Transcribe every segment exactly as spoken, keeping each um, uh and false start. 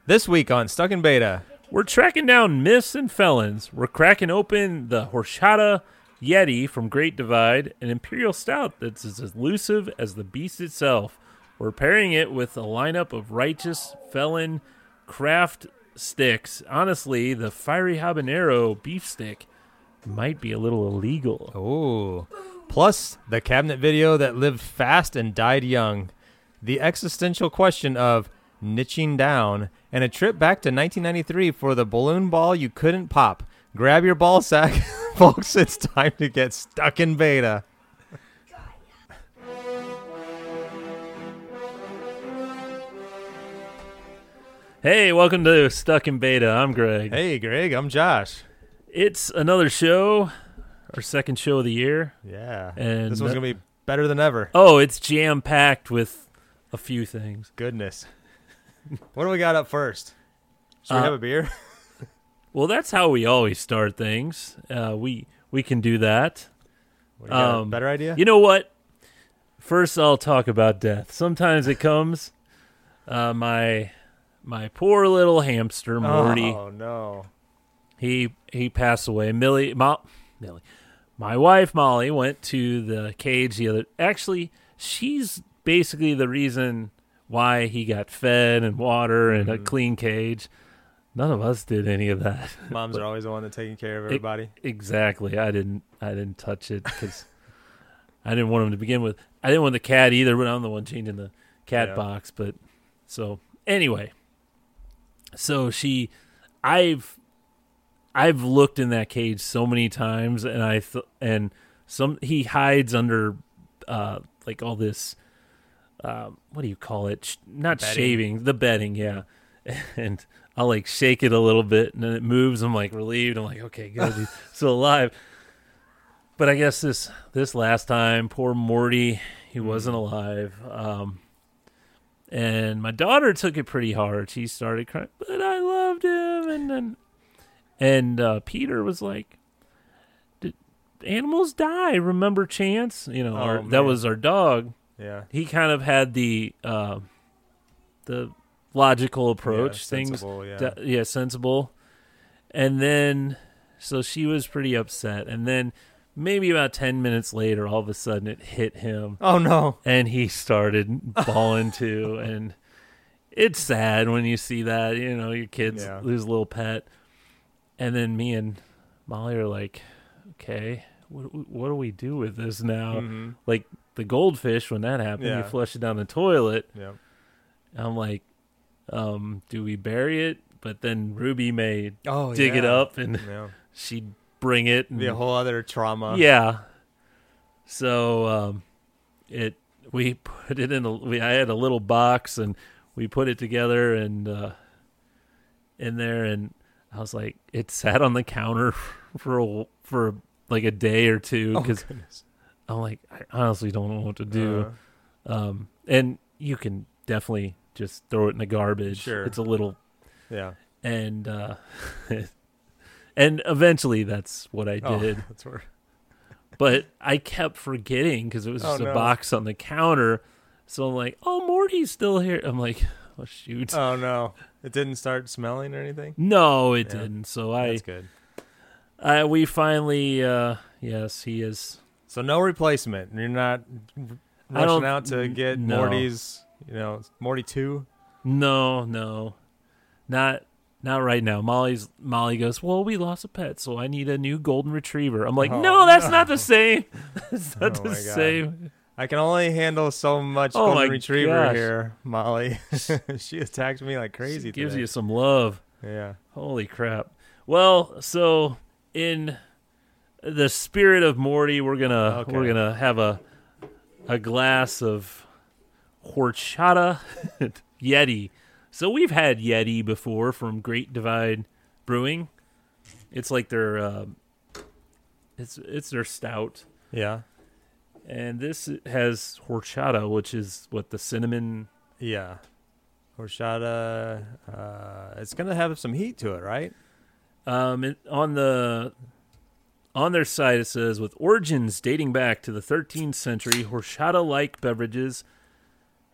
This week on Stuck in Beta, we're tracking down myths and felons. We're cracking open the Horchata Yeti from Great Divide, an imperial stout that's as elusive as the beast itself. We're pairing it with a lineup of righteous felon craft sticks. Honestly, the fiery habanero beef stick might be a little illegal. Oh, plus the cabinet video that lived fast and died young, the existential question of niching down, and a trip back to nineteen ninety-three for the balloon ball you couldn't pop. Grab your ball sack, folks. It's time to get stuck in beta. Hey, welcome to Stuck in Beta. I'm Greg. Hey, Greg. I'm Josh. It's another show, our second show of the year. Yeah, and this one's gonna be better than ever. Oh, it's jam packed with a few things. Goodness. What do we got up first? Should we uh, have a beer? Well, that's how we always start things. Uh, we we can do that. What, you got um, a better idea? You know what? First, I'll talk about death. Sometimes it comes. Uh, my my poor little hamster Morty. Oh no! He he passed away. Millie, Mo, Millie, my wife Molly went to the cage the other. Actually, she's basically the reason why he got fed and water and mm-hmm. a clean cage. None of us did any of that. Moms but are always the one that's taking care of everybody. It, exactly. I didn't. I didn't touch it because I didn't want him to begin with. I didn't want the cat either, but I'm the one changing the cat yeah. box. But so anyway, so she, I've, I've looked in that cage so many times, and I th- and some he hides under, uh, like all this. Um, what do you call it? Sh- not bedding. shaving, the bedding, yeah. And I'll like shake it a little bit, and then it moves. I'm like relieved. I'm like, okay, good, he's still alive. But I guess this this last time, poor Morty, he mm. wasn't alive. Um, and my daughter took it pretty hard. She started crying, but I loved him. And then, and uh, Peter was like, "Did animals die? Remember Chance? You know, oh, our, man. that was our dog." Yeah, he kind of had the uh, the logical approach. Yeah, Things, sensible, yeah. d- yeah, sensible. And then, so she was pretty upset. And then, maybe about ten minutes later, all of a sudden, it hit him. Oh no! And he started bawling too. And it's sad when you see that. You know, your kids yeah. lose a little pet. And then me and Molly are like, okay, what, what do we do with this now? Mm-hmm. Like. The goldfish, when that happened, yeah. you flush it down the toilet. Yeah. I'm like, um, do we bury it? But then Ruby may oh, dig yeah. it up, and yeah. she'd bring it. And, be a whole other trauma. Yeah. So um, it we put it in a. We, I had a little box, and we put it together and uh, in there, and I was like, it sat on the counter for a, for like a day or two because. Oh, I'm like, I honestly don't know what to do. Uh, um, and you can definitely just throw it in the garbage. Sure. It's a little. Yeah. And uh, and eventually that's what I did. Oh, that's where... But I kept forgetting because it was just oh, a no. box on the counter. So I'm like, oh, Morty's still here. I'm like, oh, shoot. Oh, no. It didn't start smelling or anything? No, it yeah. didn't. So I. That's good. I, we finally, uh, yes, he is. So no replacement. You're not rushing out to get no. Morty's, you know, Morty two? No, no. Not not right now. Molly's Molly goes, well, we lost a pet, so I need a new golden retriever. I'm like, oh, no, that's no. not the same. That's not oh the my God. same. I can only handle so much oh golden my retriever gosh. here, Molly. She attacked me like crazy She gives today. you some love. Yeah. Holy crap. Well, so in the spirit of Morty, we're gonna okay. we're gonna have a a glass of horchata Yeti. So we've had Yeti before from Great Divide Brewing. It's like their uh, it's it's their stout. Yeah. And this has horchata, which is what the cinnamon. Yeah. Horchata. Uh, it's gonna have some heat to it, right? Um, it, on the on their site it says, with origins dating back to the thirteenth century, horchata-like beverages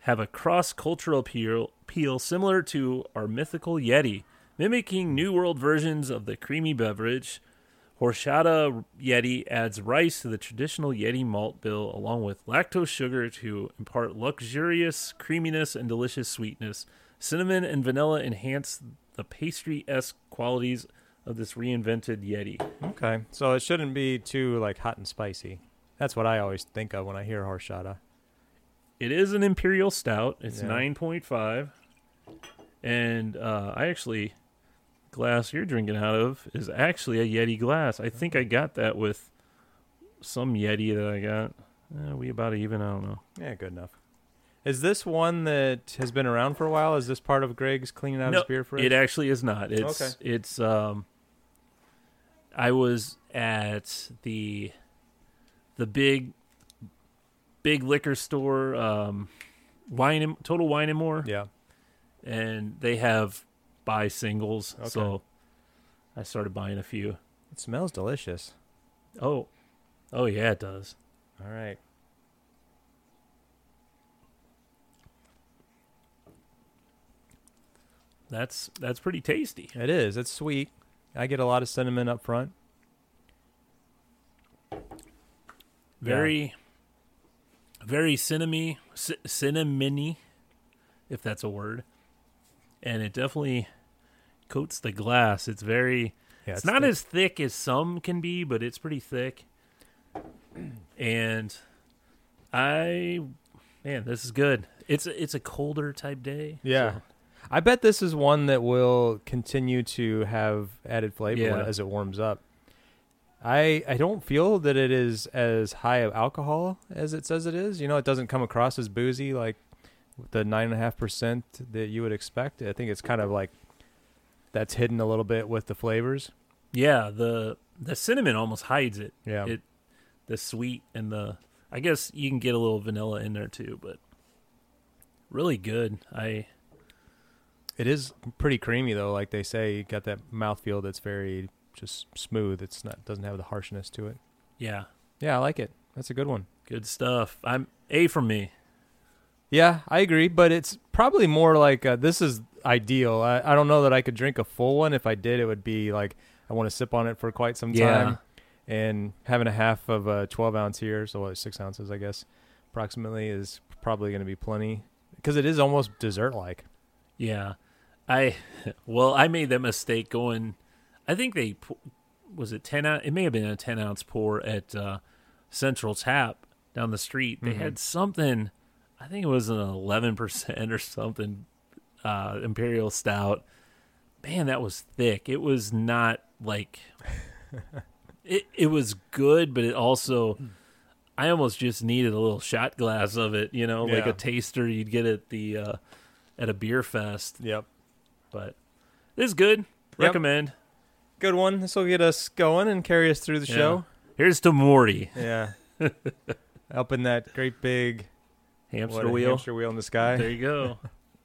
have a cross-cultural appeal, appeal similar to our mythical Yeti, mimicking New World versions of the creamy beverage. Horchata Yeti adds rice to the traditional Yeti malt bill, along with lactose sugar to impart luxurious creaminess and delicious sweetness. Cinnamon and vanilla enhance the pastry-esque qualities of this reinvented Yeti. Okay, so it shouldn't be too like hot and spicy. That's what I always think of when I hear horchata. It is an imperial stout. It's Yeah. nine point five. And uh, I actually, glass you're drinking out of is actually a Yeti glass. I think I got that with some Yeti that I got. Eh, we about even, I don't know. Yeah, good enough. Is this one that has been around for a while? Is this part of Greg's cleaning out No, his beer fridge? it actually is not. It's, Okay. it's, um, I was at the, the big, big liquor store, um, Wine and, Total Wine and More. Yeah. And they have buy singles, Okay. so I started buying a few. It smells delicious. Oh, oh yeah, it does. All right. That's that's pretty tasty. It is. It's sweet. I get a lot of cinnamon up front. Very, very cinnamony, c- cinnamony, if that's a word. And it definitely coats the glass. It's very. Yeah, it's, not thick. as thick as some can be, but it's pretty thick. And I, man, this is good. It's a, it's a colder type day. Yeah. so- I bet this is one that will continue to have added flavor Yeah. when- as it warms up. I I don't feel that it is as high of alcohol as it says it is. You know, it doesn't come across as boozy like the nine and a half percent that you would expect. I think it's kind of like that's hidden a little bit with the flavors. Yeah, the the cinnamon almost hides it. Yeah. It the sweet and the I guess you can get a little vanilla in there too, but really good. I It is pretty creamy though, like they say. You got that mouthfeel that's very just smooth. It's not doesn't have the harshness to it. yeah, Yeah, I like it. That's a good one. good stuff. I'm A from me. Yeah, I agree, but it's probably more like uh, this is ideal. I, I don't know that I could drink a full one. If I did, it would be like I want to sip on it for quite some Yeah. time. And having a half of a twelve ounce here, so what, six ounces, I guess, approximately, is probably going to be plenty because it is almost dessert like. Yeah. I well, I made that mistake going I think they pu- was it ten ounce, it may have been a ten ounce pour at uh, Central Tap down the street. They Mhm. had something I think it was an eleven percent or something uh, Imperial Stout. Man, that was thick. It was not like it. It was good, but it also, I almost just needed a little shot glass of it. You know, like Yeah. a taster you'd get at the uh, at a beer fest. Yep. But this is good. Yep. Recommend. Good one. This will get us going and carry us through the Yeah. show. Here's to Morty. Yeah. Up in that great big Hamster what, wheel. hamster wheel in the sky. There you go.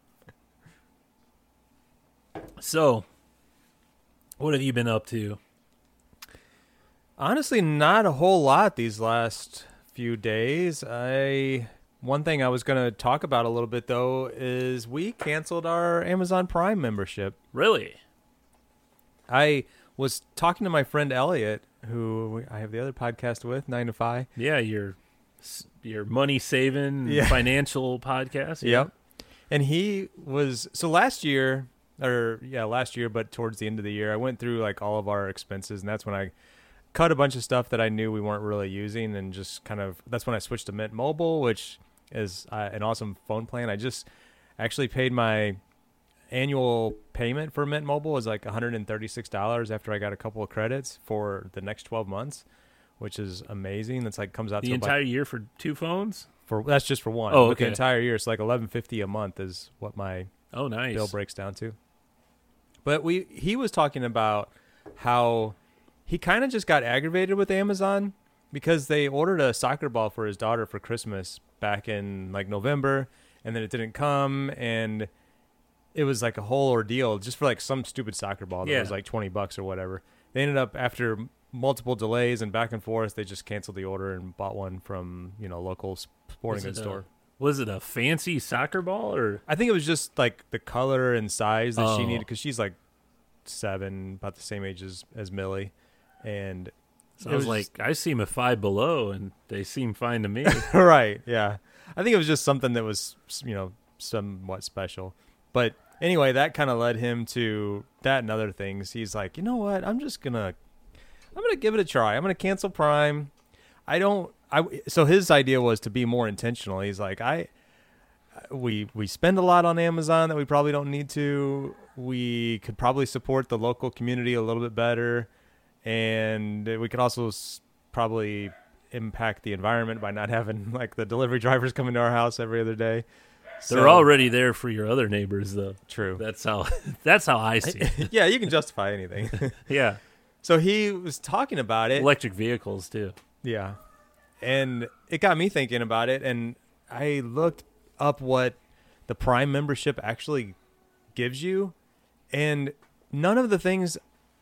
So, what have you been up to? Honestly, not a whole lot these last few days. I one thing I was going to talk about a little bit though is we canceled our Amazon Prime membership. Really? I was talking to my friend Elliot, who I have the other podcast with, Nine to Five. Yeah, your your money saving Yeah. financial podcast. Yeah. Yep. And he was so last year, or yeah, last year, but towards the end of the year, I went through like all of our expenses, and that's when I cut a bunch of stuff that I knew we weren't really using, and just kind of that's when I switched to Mint Mobile, which is uh, an awesome phone plan. I just actually paid my annual payment for Mint Mobile is like one hundred thirty-six dollars after I got a couple of credits for the next twelve months, which is amazing. That's like comes out The to entire like, year for two phones? for that's just for one. Oh, But the okay. entire year, it's like eleven fifty a month is what my Oh, nice. bill breaks down to. But we he was talking about how he kind of just got aggravated with Amazon because they ordered a soccer ball for his daughter for Christmas back in like November, and then it didn't come, and it was like a whole ordeal just for like some stupid soccer ball that Yeah. was like twenty bucks or whatever. They ended up after multiple delays and back and forth, they just canceled the order and bought one from, you know, local sporting Is goods it a store. Was it a fancy soccer ball or? I think it was just like the color and size that she Oh. needed because she's like seven, about the same age as as Millie, and So it I was, was like, I see them a five below, and they seem fine to me. right, yeah. I think it was just something that was, you know, somewhat special. But anyway, that kind of led him to that and other things. He's like, you know what? I'm just gonna, I'm gonna give it a try. I'm gonna cancel Prime. I don't. I so his idea was to be more intentional. He's like, I, we we spend a lot on Amazon that we probably don't need to. We could probably support the local community a little bit better, and we could also s- probably impact the environment by not having like the delivery drivers coming to our house every other day. They're So- already there for your other neighbors, though. true. That's how. That's how I see it. Yeah, you can justify anything. Yeah, So he was talking about it. electric vehicles too. Yeah. And it got me thinking about it, and I looked up what the Prime membership actually gives you, and none of the things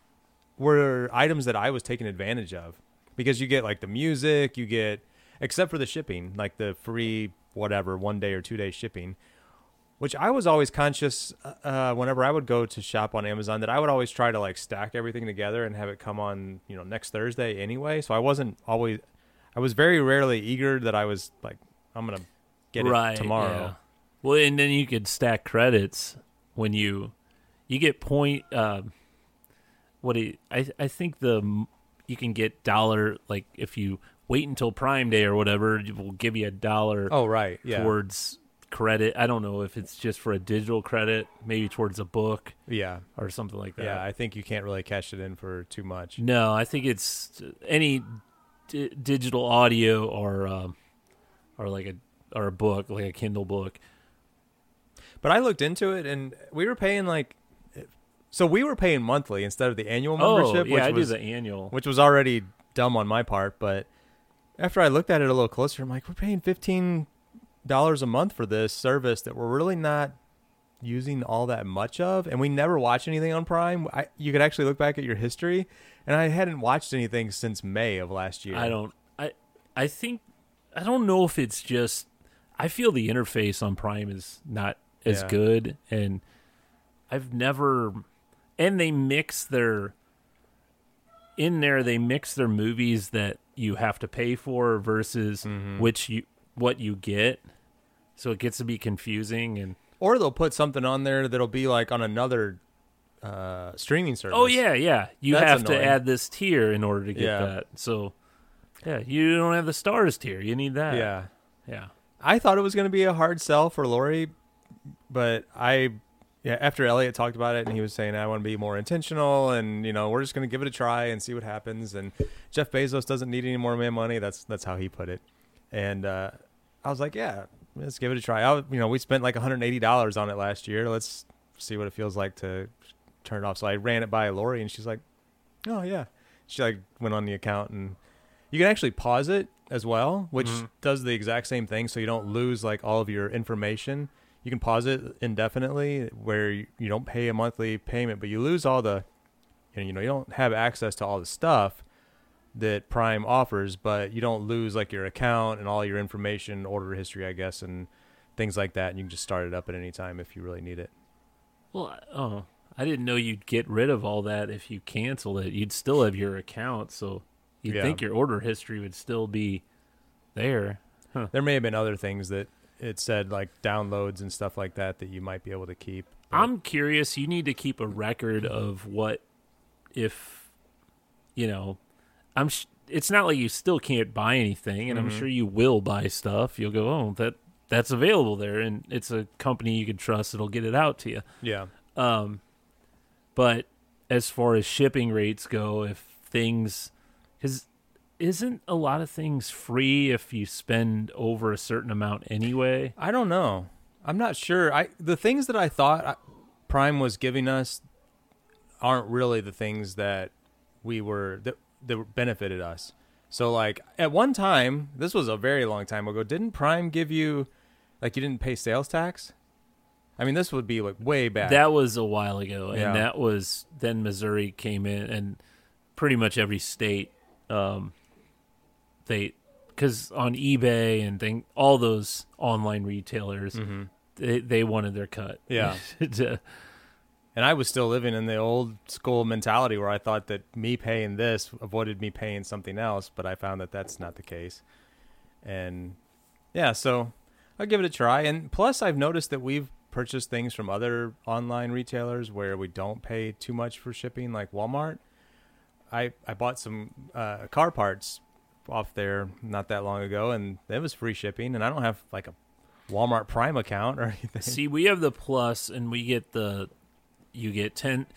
were items that I was taking advantage of, because you get like the music, you get, except for the shipping, like the free whatever one day or two day shipping, which I was always conscious uh, whenever I would go to shop on Amazon that I would always try to like stack everything together and have it come on, you know, next Thursday anyway. So I wasn't always, I was very rarely eager that I was like, I'm going to get right, it tomorrow. yeah. Well, and then you could stack credits when you you get point. Uh, what do you, I I think the m- you can get dollar, like if you wait until Prime Day or whatever, it will give you a dollar Oh, right. Yeah. towards credit. I don't know if it's just for a digital credit, maybe towards a book yeah. or something like that. Yeah. I think you can't really cash it in for too much. No, I think it's any d- digital audio or um, or like a or a book, like a Kindle book. But I looked into it, and we were paying like, so we were paying monthly instead of the annual membership, oh, yeah, which I was do the annual. which was already dumb on my part. But after I looked at it a little closer, I'm like, we're paying fifteen dollars a month for this service that we're really not using all that much of, and we never watch anything on Prime. I, you could actually look back at your history, and I hadn't watched anything since May of last year. I don't. I I think I don't know if it's just. I feel the interface on Prime is not as Yeah. good, and I've never. And they mix their. In there, they mix their movies that you have to pay for versus Mhm. which you what you get, so it gets to be confusing. And Or they'll put something on there that'll be like on another uh, streaming service. oh yeah, yeah, you That's have annoying. to add this tier in order to get Yeah. that. So yeah, you don't have the stars tier. You need that. Yeah. yeah. I thought it was going to be a hard sell for Lori, but I, yeah, after Elliot talked about it and he was saying, I want to be more intentional and, you know, we're just going to give it a try and see what happens. And Jeff Bezos doesn't need any more of my money. That's, that's how he put it. And, uh, I was like, yeah, let's give it a try. I, you know, we spent like one hundred eighty dollars on it last year. Let's see what it feels like to turn it off. So I ran it by Lori and she's like, oh yeah. She like went on the account, and you can actually pause it as well, which Mhm. does the exact same thing. So you don't lose like all of your information. You can pause it indefinitely where you, you don't pay a monthly payment, but you lose all the, you know, you don't have access to all the stuff that Prime offers, but you don't lose like your account and all your information, order history, I guess, and things like that. And you can just start it up at any time if you really need it. Well, I- oh, I didn't know you'd get rid of all that if you canceled it. You'd still have your account, so you'd Yeah. think your order history would still be there. Huh. There may have been other things that it said, like downloads and stuff like that, that you might be able to keep. but- I'm curious. You need to keep a record of what, if, you know, I'm. Sh- it's not like you still can't buy anything, and I'm Mhm. sure you will buy stuff. You'll go, oh, that that's available there, and it's a company you can trust. It'll get it out to you. yeah. Um, but as far as shipping rates go, if things, because isn't a lot of things free if you spend over a certain amount anyway? I don't know. I'm not sure. I the things that I thought I- Prime was giving us aren't really the things that we were that that benefited us. So like at one time, this was a very long time ago, didn't Prime give you like you didn't pay sales tax? I mean, this would be like way back. That was a while ago, and Yeah. that was then Missouri came in, and pretty much every state, um, they because on eBay and thing, all those online retailers, Mm-hmm. they, they wanted their cut. Yeah. To- And I was still living in the old school mentality where I thought that me paying this avoided me paying something else, but I found that that's not the case. And yeah, so I'll give it a try. And plus, I've noticed that we've purchased things from other online retailers where we don't pay too much for shipping, like Walmart. I, I bought some uh, car parts off there not that long ago, and it was free shipping, and I don't have like a Walmart Prime account or anything. See, we have the Plus, and we get the you get ten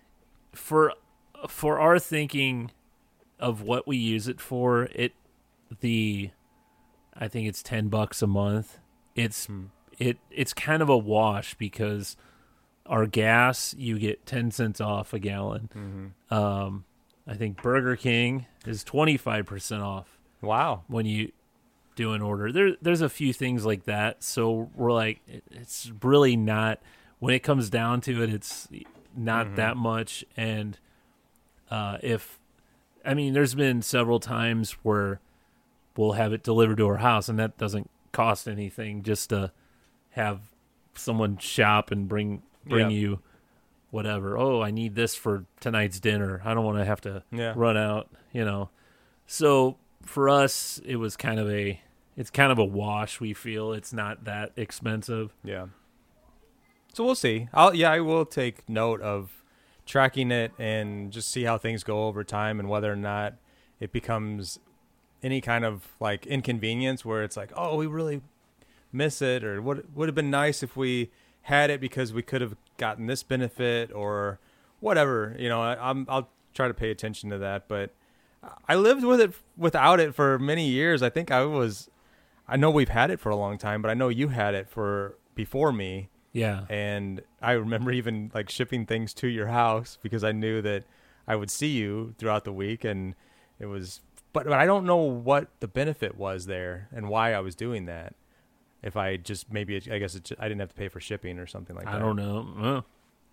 for for our thinking of what we use it for. It the I think it's ten bucks a month. It's Hmm. it it's kind of a wash because our gas you get ten cents off a gallon. Mm-hmm. Um, I think Burger King is twenty five percent off Wow. when you do an order. There, there's a few things like that. So we're like, it, it's really not, when it comes down to it, it's not Mhm. that much. And uh, if, I mean, there's been several times where we'll have it delivered to our house, and that doesn't cost anything just to have someone shop and bring bring Yeah. you whatever. Oh, I need this for tonight's dinner. I don't want to have to Yeah. run out, you know. So for us, it was kind of a, it's kind of a wash. We feel it's not that expensive. Yeah. So we'll see. I'll yeah, I will take note of tracking it and just see how things go over time and whether or not it becomes any kind of like inconvenience where it's like, oh, we really miss it, or would would have been nice if we had it because we could have gotten this benefit or whatever. You know, I, I'm I'll try to pay attention to that. But I lived with it without it for many years. I think I was. I know we've had it for a long time, but I know you had it for before me. Yeah. And I remember even like shipping things to your house because I knew that I would see you throughout the week, and it was, but, but I don't know what the benefit was there and why I was doing that. If I just, maybe, it, I guess it, I didn't have to pay for shipping or something like that. I don't know. Well,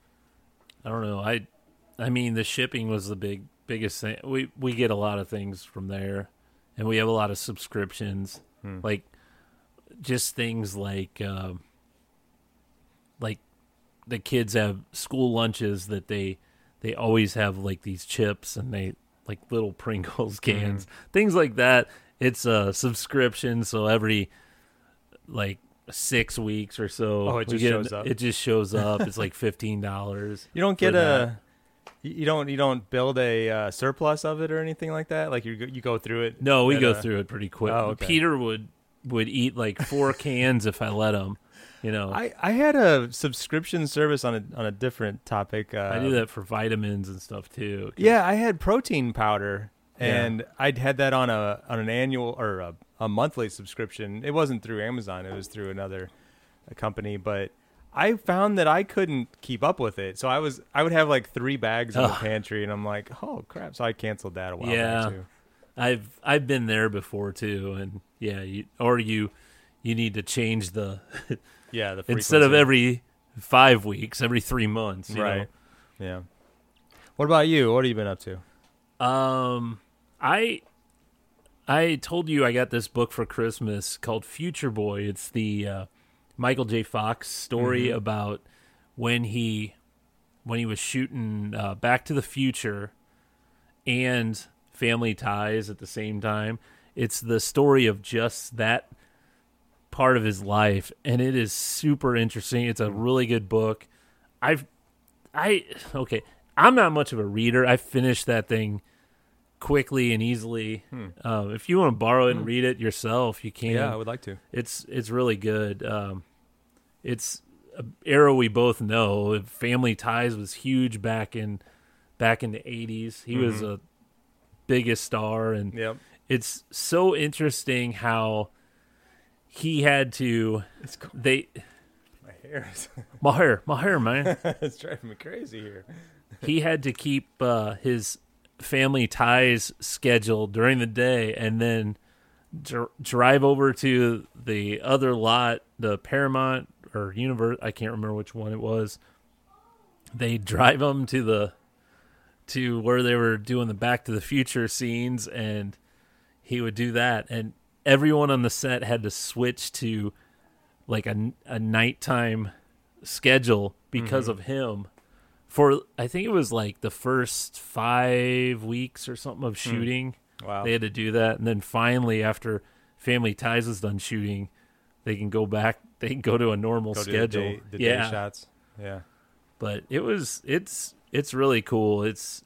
I don't know. I, I mean, the shipping was the big, biggest thing. We, we get a lot of things from there, and we have a lot of subscriptions, Hmm. like just things like, um, like the kids have school lunches that they they always have like these chips and they like little Pringles cans, things like that. It's a subscription, so every like six weeks or so, Oh, it we just get- shows up. It just shows up. It's like fifteen dollars. You don't for get that. a, you you don't, you don't build a uh, surplus of it or anything like that? Like you, go- you go through it? No, we at go a- through it pretty quick. Oh, okay. Peter would would eat like four cans if I let him. You know, I, I, I had a subscription service on a on a different topic. Uh, do that for vitamins and stuff too. 'cause- Yeah, I had protein powder, Yeah. and I'd had that on a on an annual or a, a monthly subscription. It wasn't through Amazon; it was through another a company. But I found that I couldn't keep up with it, so I was I would have like three bags in the Ugh. pantry, and I'm like, oh crap! So I canceled that a while Yeah. back too. I've I've been there before too, and yeah, you, or you you need to change the Yeah, the instead of frequency. every five weeks, every three months. You right. Yeah. What about you? What have you been up to? know? Um, I I told you I got this book for Christmas called Future Boy. It's the uh, Michael J. Fox story Mhm. about when he when he was shooting uh, Back to the Future and Family Ties at the same time. It's the story of just that part of his life, and it is super interesting. It's a really good book. I've I okay, I'm not much of a reader. I finished that thing quickly and easily. Hmm. Um, if you want to borrow it and Hmm. read it yourself, you can. Yeah, I would like to. It's it's really good. Um, it's an era we both know. Family Ties was huge back in back in the eighties. He was Mhm. a biggest star, and Yep. it's so interesting how he had to. It's cool. They My hair is my hair, my hair, man. it's driving me crazy here. He had to keep uh, his Family Ties schedule during the day, and then dr- drive over to the other lot, the Paramount or Universe. I can't remember which one it was. They drive them to the to where they were doing the Back to the Future scenes, and he would do that. And everyone on the set had to switch to like a, a nighttime schedule because Mm-hmm. of him. For I think it was like the first five weeks or something of shooting. Wow. They had to do that, and then finally, after Family Ties is done shooting, they can go back. They can go to a normal Go do schedule. the day, the yeah, day shots. Yeah. but it was it's it's really cool. It's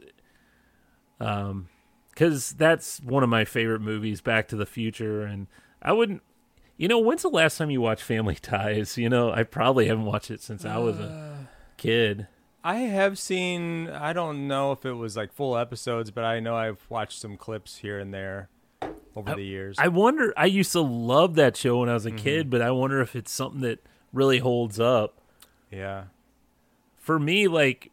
um because that's one of my favorite movies, Back to the Future, and I wouldn't. You know, when's the last time you watched Family Ties? You know, I probably haven't watched it since I was a kid. I have seen, I don't know if it was like full episodes, but I know I've watched some clips here and there over the years. I wonder. I used to love that show when I was a kid, but I wonder if it's something that really holds up. yeah. For me, like,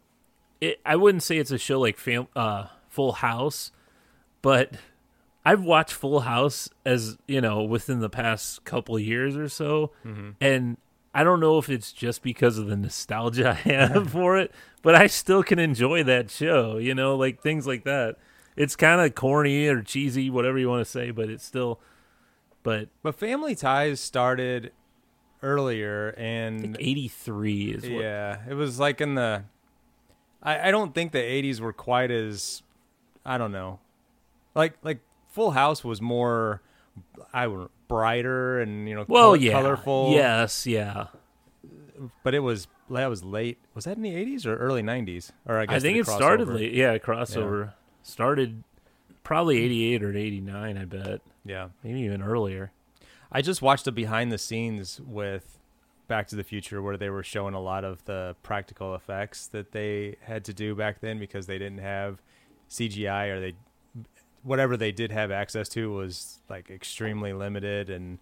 it, I wouldn't say it's a show like fam, uh, Full House, but I've watched Full House as, you know, within the past couple of years or so, and I don't know if it's just because of the nostalgia I have for it, but I still can enjoy that show, you know, like things like that. It's kind of corny or cheesy, whatever you want to say, but it's still, but But Family Ties started earlier, and eighty-three is what. yeah, it was like in the, I, I don't think the eighties were quite as, I don't know, like, like Full House was more, I would brighter and, you know, Well, color- yeah. colorful. Yes, yeah. But it was, that was late. Was that in the eighties or early nineties? Or I guess I think the it started crossover. late. Yeah, crossover. Started probably eighty-eight or eighty-nine, I bet. Yeah. Maybe even earlier. I just watched a behind the scenes with Back to the Future where they were showing a lot of the practical effects that they had to do back then because they didn't have C G I, or they whatever they did have access to was like extremely limited and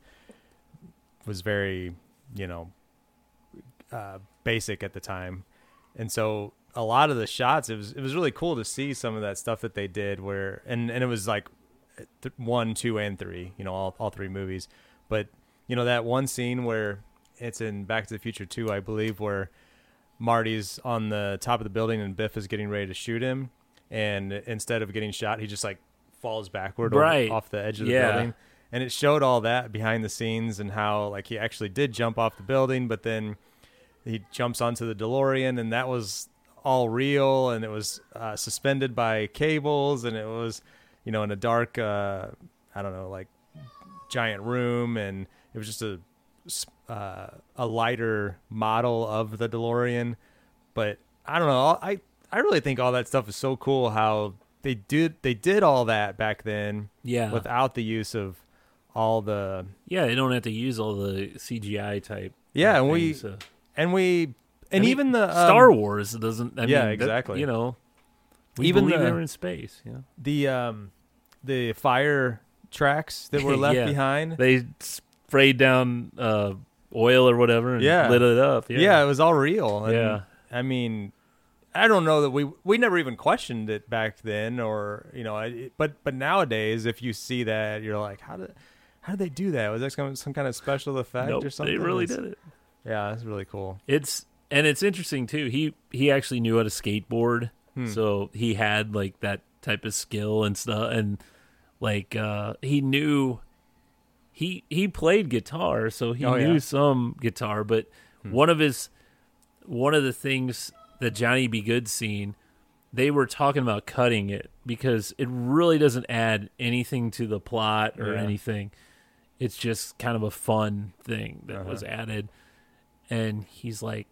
was very, you know, uh, basic at the time. And so a lot of the shots, it was it was really cool to see some of that stuff that they did where and, and it was like th- one, two, and three, you know, all all three movies. But, you know, that one scene where it's in Back to the Future two, I believe, where Marty's on the top of the building and Biff is getting ready to shoot him. And instead of getting shot, he just like falls backward Right. over, off the edge of the Yeah. building. And it showed all that behind the scenes and how like he actually did jump off the building, but then he jumps onto the DeLorean, and that was all real, and it was uh, suspended by cables, and it was, you know, in a dark, uh, I don't know, like giant room, and it was just a uh, a lighter model of the DeLorean. But I don't know, I I really think all that stuff is so cool how they did they did all that back then Yeah. without the use of all the Yeah, they don't have to use all the C G I type. yeah, uh, and we things, so. and we and I mean, even the um, Star Wars doesn't. I yeah, mean, that- exactly. you know, we Even believe the- they're in space. Yeah, the um the fire tracks that were left Yeah. behind. they sprayed down uh, oil or whatever and Yeah. lit it up. Yeah. Yeah, it was all real. And, Yeah. I mean, I don't know that we we never even questioned it back then, or you know, I- but but nowadays, if you see that, you're like, how did how did they do that? Was that some, some kind of special effect nope, or something? they really It's- did it. Yeah, that's really cool. It's and it's interesting too. He he actually knew how to skateboard, Hmm. so he had like that type of skill and stuff. And like uh, he knew he he played guitar, so he Oh, knew yeah. some guitar. But Hmm. one of his one of the things that Johnny B. Good seen, they were talking about cutting it because it really doesn't add anything to the plot or Yeah. anything. It's just kind of a fun thing that Uh-huh. was added. And he's like,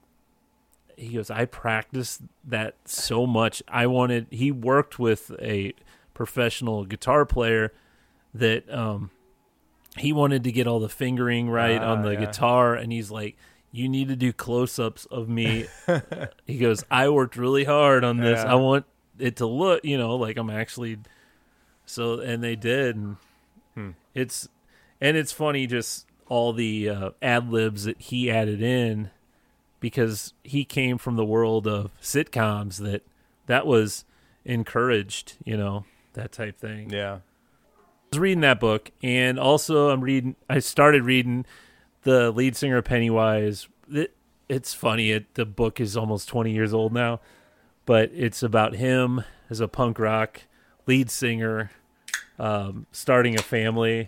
he goes, I practiced that so much. I wanted, he worked with a professional guitar player that um, he wanted to get all the fingering right Ah, on the yeah. guitar. And he's like, you need to do close-ups of me. He goes, I worked really hard on this. Yeah. I want it to look, you know, like I'm actually. So, and they did. And Hmm. it's, and it's funny just all the uh, ad libs that he added in because he came from the world of sitcoms that that was encouraged, you know, that type thing. Yeah. I was reading that book, and also I'm reading. I started reading the lead singer of Pennywise. It, it's funny. It, the book is almost twenty years old now, but it's about him as a punk rock lead singer, um, starting a family,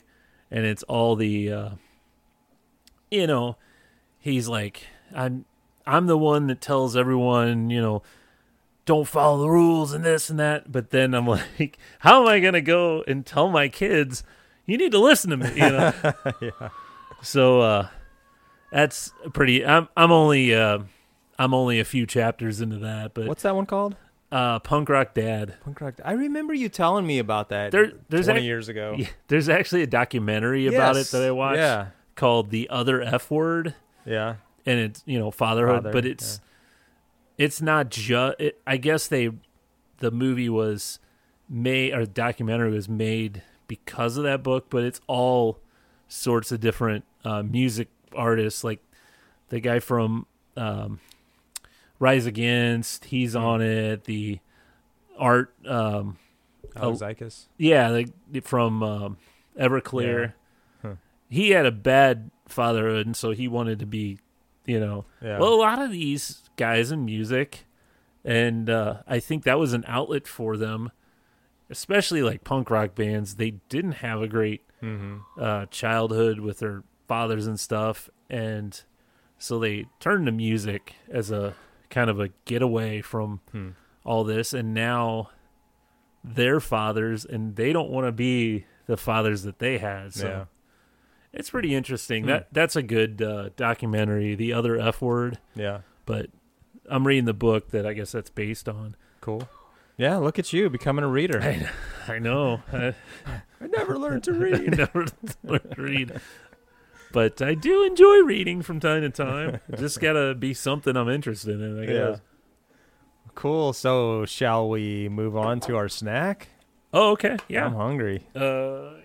and it's all the, uh, you know, he's like, I'm, I'm the one that tells everyone, you know, don't follow the rules and this and that. But then I'm like, how am I going to go and tell my kids, you need to listen to me, you know? Yeah. So, uh, that's pretty, I'm, I'm only, uh, I'm only a few chapters into that, but What's that one called? uh, Punk Rock Dad. Punk Rock. I remember you telling me about that There- there's twenty ac- years ago. Yeah, there's actually a documentary about Yes. it that I watched Yeah. called The Other F Word, Yeah. and it's, you know, fatherhood, Father, but it's it's not just. It, I guess they the movie was made or the documentary was made because of that book, but it's all sorts of different uh, music artists, like the guy from um, Rise Against. He's Hmm. on it. The art. Um, Alex Zykis. Yeah, like from um, Everclear. Yeah. Huh. He had a bad fatherhood, and so he wanted to be, you know, Yeah. well, a lot of these guys in music, and uh, I think that was an outlet for them, especially like punk rock bands. They didn't have a great Mm-hmm. uh, childhood with their fathers and stuff, and so they turned to music as a kind of a getaway from Hmm. all this, and now they're fathers and they don't want to be the fathers that they had. So Yeah. it's pretty interesting. Hmm. That that's a good uh, documentary, The Other F Word. Yeah. But I'm reading the book that I guess that's based on. Cool. Yeah, look at you becoming a reader. I, I know. I, I never learned to I read. never learned to read. But I do enjoy reading from time to time. Just gotta be something I'm interested in, I guess. Cool. So, shall we move on to our snack? Oh, okay. I'm Yeah. hungry. Uh,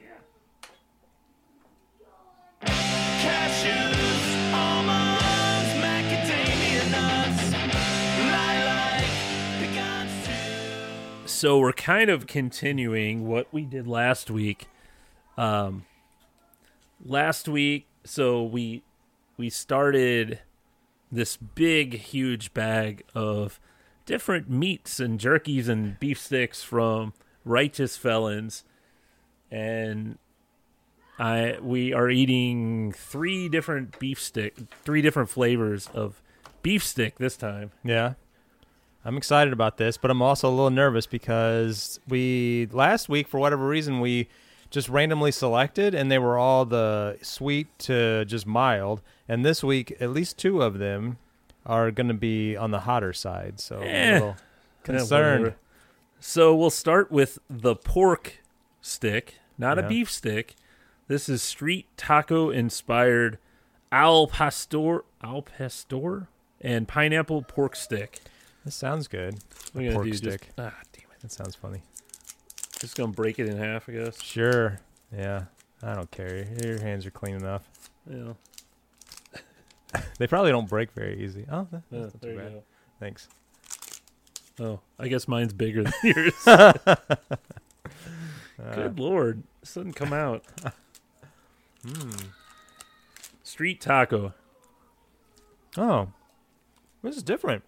Cashews, almonds, macadamia nuts, lilac, pecans too. so we're kind of continuing what we did last week. Um, last week, so we we started this big, huge bag of different meats and jerkies and beef sticks from Righteous Felons, and I we are eating three different beef stick, three different flavors of beef stick this time. Yeah. I'm excited about this, but I'm also a little nervous because we last week, for whatever reason, we just randomly selected, and they were all the sweet to just mild. And this week, at least two of them are going to be on the hotter side. So Eh. a little concerned. whatever. So we'll start with the pork stick, not Yeah. a beef stick. This is street taco inspired al pastor, al pastor, and pineapple pork stick. This sounds good. What are you pork gonna do? stick. Just, ah, damn it! That sounds funny. Just gonna break it in half, I guess. Sure. Yeah. I don't care. Your hands are clean enough. Yeah. They probably don't break very easy. Oh, that- Yeah, that's not there too you bad. go. Thanks. Oh, I guess mine's bigger than yours. Uh, Good lord, this doesn't come out. hmm. Street taco. Oh, this is different.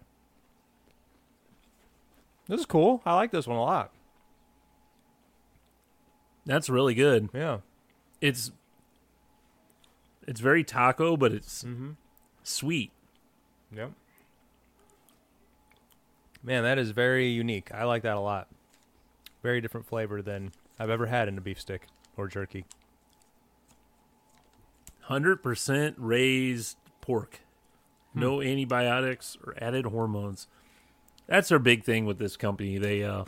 This is cool. I like this one a lot. That's really good. Yeah. It's it's very taco, but it's Mm-hmm. sweet. Yep. Man, that is very unique. I like that a lot. Very different flavor than I've ever had in a beef stick or jerky. one hundred percent raised pork. No antibiotics or added hormones. That's their big thing with this company. They uh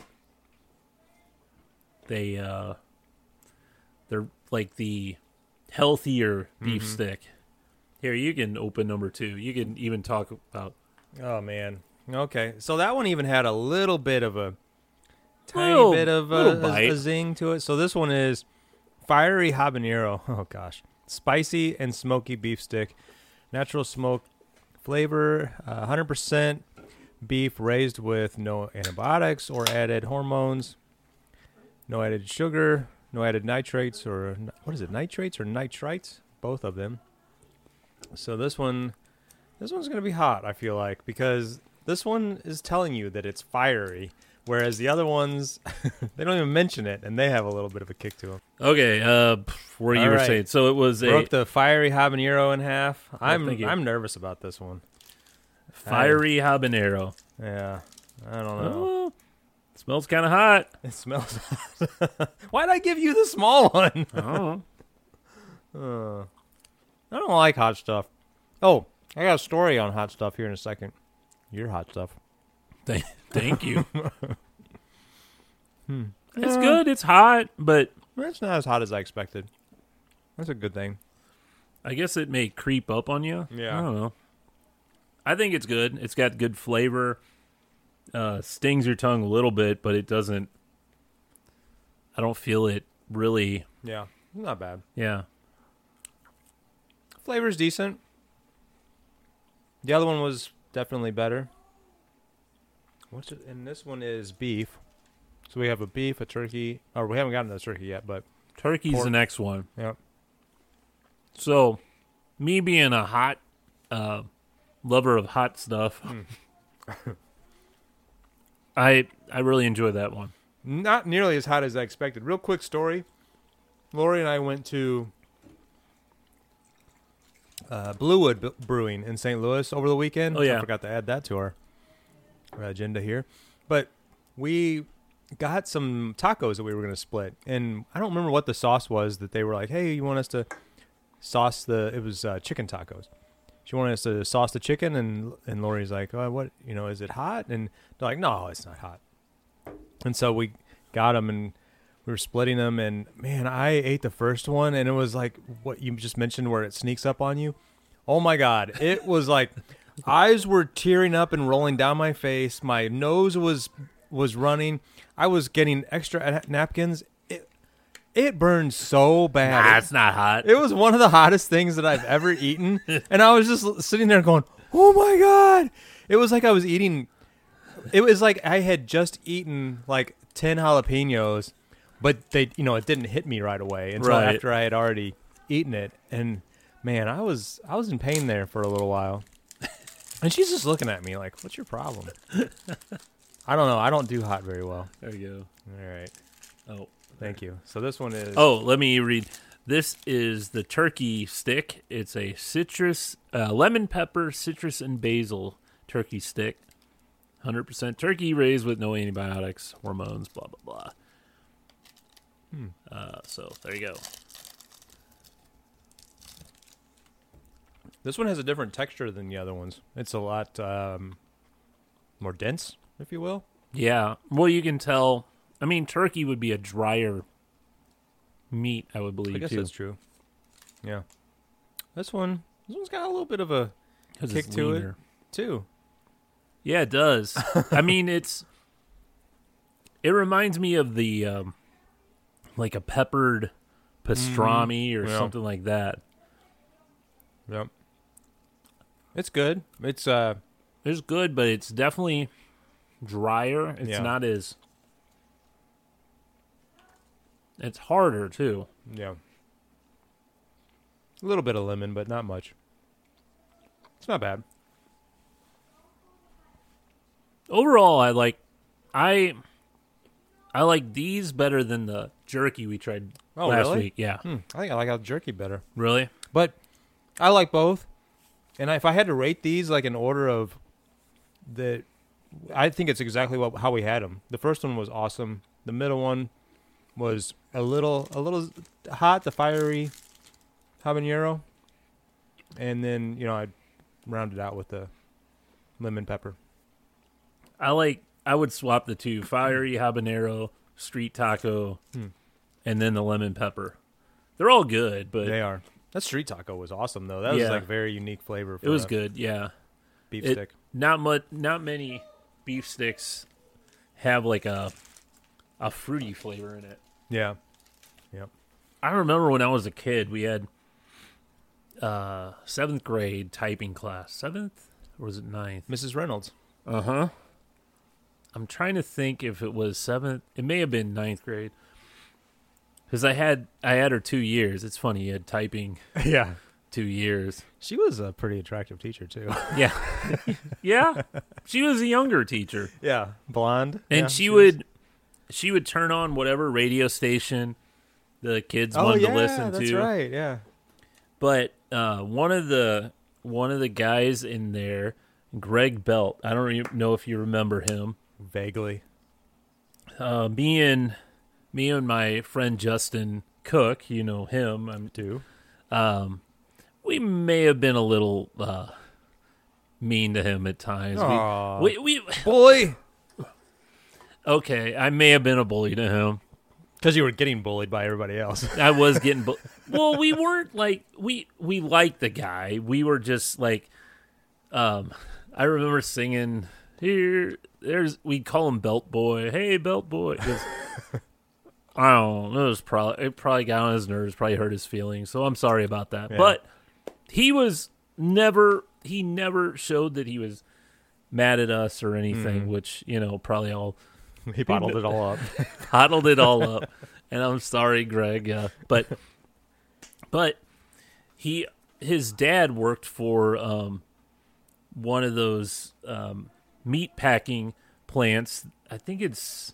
they uh they're like the healthier beef Mhm. stick. Here, you can open number two. You can even talk about Oh man. Okay, so that one even had a little bit of a tiny Little- bit of a, little a- bite. a zing to it. So this one is fiery habanero. Oh gosh, spicy and smoky beef stick, natural smoke flavor, uh, one hundred percent beef raised with no antibiotics or added hormones, no added sugar, no added nitrates or what is it? Nitrates or nitrites? Both of them. So this one, this one's gonna be hot. I feel like because this one is telling you that it's fiery, Whereas the other ones, they don't even mention it, and they have a little bit of a kick to them. Okay, uh, where you All were right. saying. So it was a Broke the fiery habanero in half. I'm thank you. I'm nervous about this one. fiery habanero. Yeah, I don't know. Oh, smells kind of hot. It smells. Why'd I give you the small one? I don't know. Uh, I don't like hot stuff. Oh, I got a story on hot stuff here in a second. Your hot stuff. Thank, thank you. Hmm. It's good. It's hot, but It's not as hot as I expected. That's a good thing. I guess it may creep up on you. Yeah. I don't know. I think it's good. It's got good flavor. Uh, stings your tongue a little bit, but it doesn't. I don't feel it really. Yeah, not bad. Yeah. Flavor's decent. The other one was definitely better. What's it? And this one is beef. So we have a beef, a turkey. Or we haven't gotten to the turkey yet, but Turkey's Pork. the next one. yeah. So, me being a hot uh, lover of hot stuff, I I really enjoy that one. Not nearly as hot as I expected. Real quick story. Lori and I went to uh, Bluewood B- Brewing in Saint Louis over the weekend. Oh, yeah. I forgot to add that to our, our agenda here. But we got some tacos that we were going to split. And I don't remember what the sauce was that they were like, hey, you want us to sauce the, it was uh, chicken tacos. She wanted us to sauce the chicken, and and Lori's like, oh, what, you know, is it hot? And they're like, no, it's not hot. And so we got them, and we were splitting them, and man, I ate the first one, and it was like what you just mentioned where it sneaks up on you. Oh my God. It was like eyes were tearing up and rolling down my face. My nose was was running. I was getting extra na- napkins. It it burned so bad. Nah, It- it's not hot. it was one of the hottest things that I've ever eaten. And I was just sitting there going, oh my God. It was like I was eating, it was like I had just eaten like ten jalapenos, but they, you know, it didn't hit me right away until Right. after I had already eaten it. And man, I was, I was in pain there for a little while. And she's just looking at me like, what's your problem? I don't know. I don't do hot very well. There you All right. go. Oh. Thank you. So this one is. Oh, let me read. This is the turkey stick. It's a citrus, uh, lemon pepper, citrus, and basil turkey stick. one hundred percent turkey raised with no antibiotics, hormones, blah, blah, blah. Hmm. Uh, so there you go. This one has a different texture than the other ones. It's a lot um, more dense, if you will. Yeah. Well, you can tell. I mean, turkey would be a drier meat, I would believe, I guess too. that's true. Yeah. This one, this one's got a little bit of a 'Cause kick it's to leaner. it, too. Yeah, it does. I mean, it's. It reminds me of the, um, like a peppered pastrami or yeah. something like that. Yep. It's good. It's uh, It's good, but it's definitely drier. It's Yeah. not as. It's harder too. yeah. A little bit of lemon, but not much. It's not bad. Overall, I like, I, I like these better than the jerky we tried Oh, last really? week. Yeah, Hmm. I think I like our jerky better. really. But I like both. And if I had to rate these like in order of the, I think it's exactly what how we had them. The first one was awesome. The middle one was a little a little hot, the fiery habanero, and then you know I rounded out with the lemon pepper. I like. I would swap the two: fiery habanero, street taco, Hmm. and then the lemon pepper. They're all good, but They are. That street taco was awesome though. That was Yeah. like very unique flavor. For it was a good. Yeah, beef It- stick. not much. Not many beef sticks have like a a fruity flavor in it. Yeah. I remember when I was a kid, we had uh seventh grade typing class. Seventh or was it ninth? Missus Reynolds. Uh huh. I'm trying to think if it was seventh. It may have been ninth grade. Because I had I had her two years. It's funny. You had typing yeah. two years. She was a pretty attractive teacher too. Yeah. Yeah. She was a younger teacher. Yeah, blonde. And yeah, she was- would she would turn on whatever radio station the kids Oh wanted yeah, to listen that's to. right. Yeah. But uh, one of the one of the guys in there, Greg Belt, I don't even know if you remember him. Vaguely. Uh, me and me and my friend Justin Cook, you know him. I'm Do. Um, we may have been a little uh, mean to him at times. Aw. We, we, we Boy. okay, I may have been a bully to him. Because you were getting bullied by everybody else. I was getting bu- well. We weren't like we we liked the guy. We were just like, um, I remember singing here. There's we call him Belt Boy. Hey, Belt Boy. 'Cause I don't know. It was probably it probably got on his nerves. Probably hurt his feelings. So I'm sorry about that. Yeah. But he was never. He never showed that he was mad at us or anything. Mm. Which you know probably all. He bottled it all up. Bottled it all up, and I'm sorry, Greg. Yeah, but but he his dad worked for um, one of those um, meat packing plants. I think it's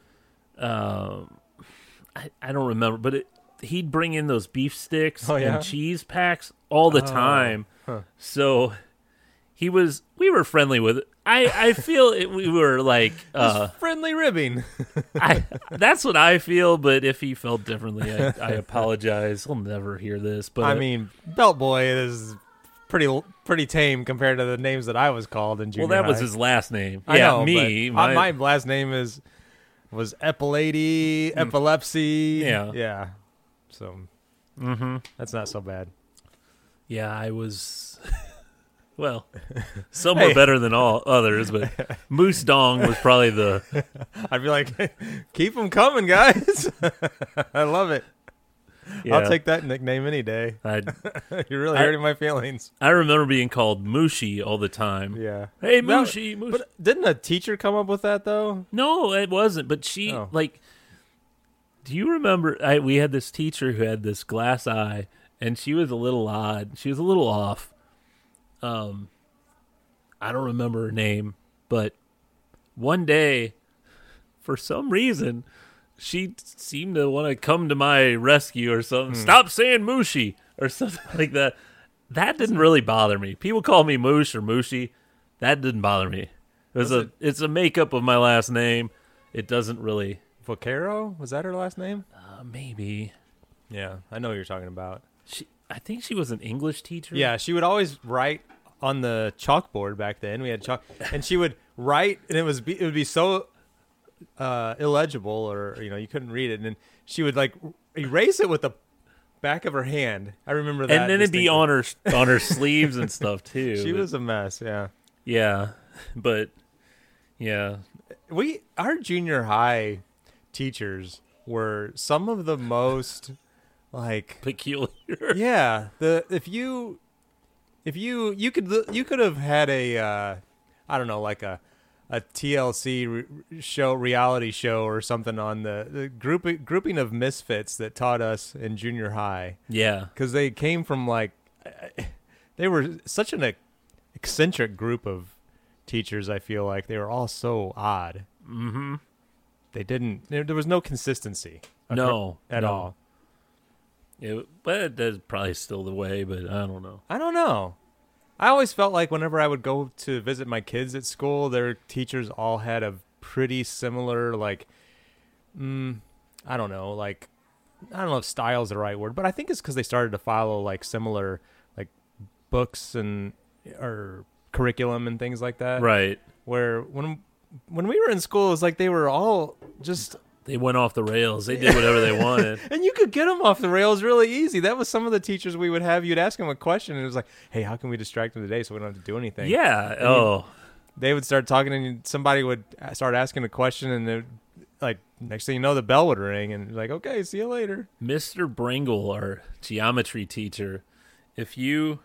um, I I don't remember, but it, he'd bring in those beef sticks Oh, yeah? and cheese packs all the Oh, time. huh. So he was we were friendly with it. I, I feel it, we were like uh, Friendly ribbing. I, that's what I feel, but if he felt differently, I, I apologize. He'll never hear this. But I mean, Belt Boy is pretty pretty tame compared to the names that I was called in junior well, that was high. his last name. I yeah, know, me. but, My, uh, my last name is was Epilady, Epilepsy. Yeah. Yeah. So hmm that's not so bad. Yeah, I was. Well, some Hey. were better than all others, but Moose Dong was probably the. I'd be like, keep them coming, guys. I love it. Yeah, I'll take that nickname any day. I You're really I- hurting my feelings. I remember being called Mushy all the time. Yeah. Hey, No, Mushy, Mushy. But didn't a teacher come up with that though? No, it wasn't. But she Oh. like. Do you remember? I we had this teacher who had this glass eye, and she was a little odd. She was a little off. Um, I don't remember her name, but one day, for some reason, she seemed to want to come to my rescue or something. Stop saying Mushy or something like that. That didn't really bother me. People call me Moosh or Mushy. That didn't bother me. It was, Was a it- it's a makeup of my last name. It doesn't really. Vocaro? Was that her last name? Uh, maybe Yeah, I know what you're talking about. she. I think she was an English teacher. Yeah, she would always write on the chalkboard back then. We had chalk, and she would write, and it was be, it would be so uh, illegible, or you know, you couldn't read it, and then she would like erase it with the back of her hand. I remember that. and then it'd be distinctly. on her on her sleeves and stuff too. She but- was a mess. Yeah, yeah, but yeah, we our junior high teachers were some of the most like peculiar. yeah the if you if you you could you could have had a uh I don't know, like a a T L C re- show reality show or something on the, the group grouping of misfits that taught us in junior high, Yeah, because they came from like they were such an ec- eccentric group of teachers. I feel like they were all so odd. mm-hmm. They didn't there, there was no consistency No, at no. all. It, but that's probably still the way. But I don't know. I don't know. I always felt like whenever I would go to visit my kids at school, their teachers all had a pretty similar, like, mm, I don't know, like, I don't know if style's the right word, but I think it's because they started to follow like similar, like, books and or curriculum and things like that. Right? Where when when we were in school, it was like they were all just. They went off the rails. They did whatever they wanted. And you could get them off the rails really easy. That was some of the teachers we would have. You'd ask them a question, and it was like, "Hey, how can we distract them today so we don't have to do anything?" Yeah. you- Oh, They would start talking, and somebody would start asking a question, and then, like, next thing you know, the bell would ring, and like, "Okay, see you later." Mister Bringle, our geometry teacher. If you,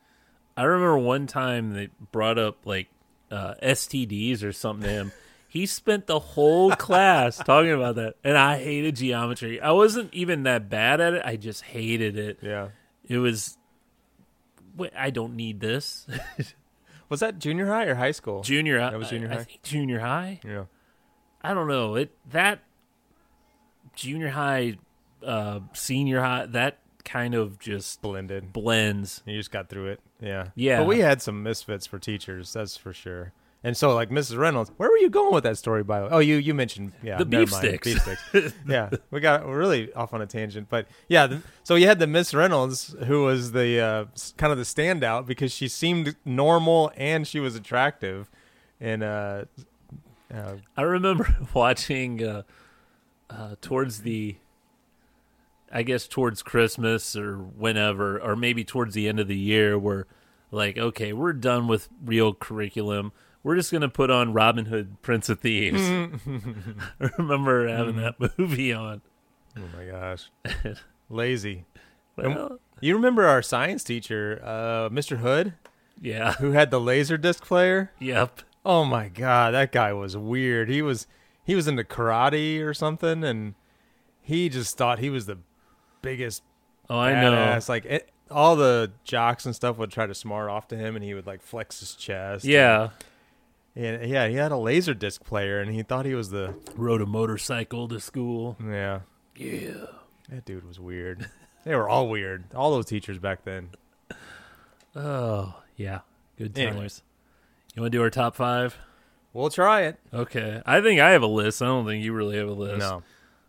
I remember one time they brought up like uh, S T Ds or something to him. He spent the whole class talking about that, and I hated geometry. I wasn't even that bad at it. I just hated it. Yeah, It was wait, I don't need this. Was that junior high or high school? Junior high. That was junior I, high? I think junior high. Yeah. I don't know. It that junior high, uh, senior high, that kind of just Blended. blends. You just got through it. Yeah. Yeah. But we had some misfits for teachers, that's for sure. And so, like, Missus Reynolds, where were you going with that story, by the way? Oh, you, you mentioned, yeah. The never beef mind, sticks. Beef sticks. Yeah. We got we're really off on a tangent. But, yeah, the, so you had the Miss Reynolds, who was the uh, s- kind of the standout because she seemed normal and she was attractive. And, uh, uh, I remember watching uh, uh, towards the, I guess towards Christmas or whenever, or maybe towards the end of the year, where like, okay, we're done with real curriculum. We're just going to put on Robin Hood, Prince of Thieves. I remember having that movie on. oh, my gosh. Lazy. Well, You remember our science teacher, uh, Mister Hood, yeah. who had the laser disc player? Yep. Oh my god, that guy was weird. He was he was into karate or something, and he just thought he was the biggest Oh, I know. badass. Like it, all the jocks and stuff would try to smart off to him, and he would like flex his chest. Yeah. and, and yeah, he had a laser disc player, and he thought he was the Rode a motorcycle to school. yeah. Yeah. That dude was weird. They were all weird. All those teachers back then. Oh, yeah. Good times. Anyways. You want to do our top five? We'll try it. Okay. I think I have a list. I don't think you really have a list. No.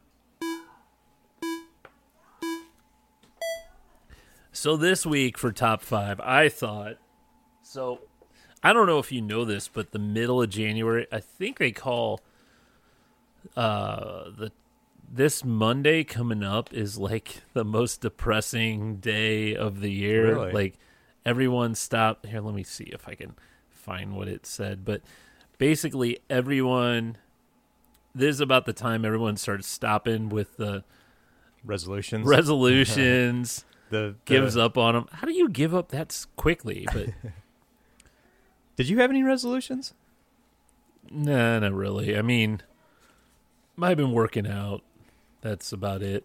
So this week for top five, I thought, so I don't know if you know this, but the middle of January, I think they call uh, the this Monday coming up is like the most depressing day of the year. Really? Like everyone stopped. Here, let me see if I can find what it said. But basically everyone, this is about the time everyone starts stopping with the Resolutions. resolutions. the, the Gives up on them. How do you give up that s- quickly? But Did you have any resolutions? nah, not really. I mean, I've been working out. That's about it.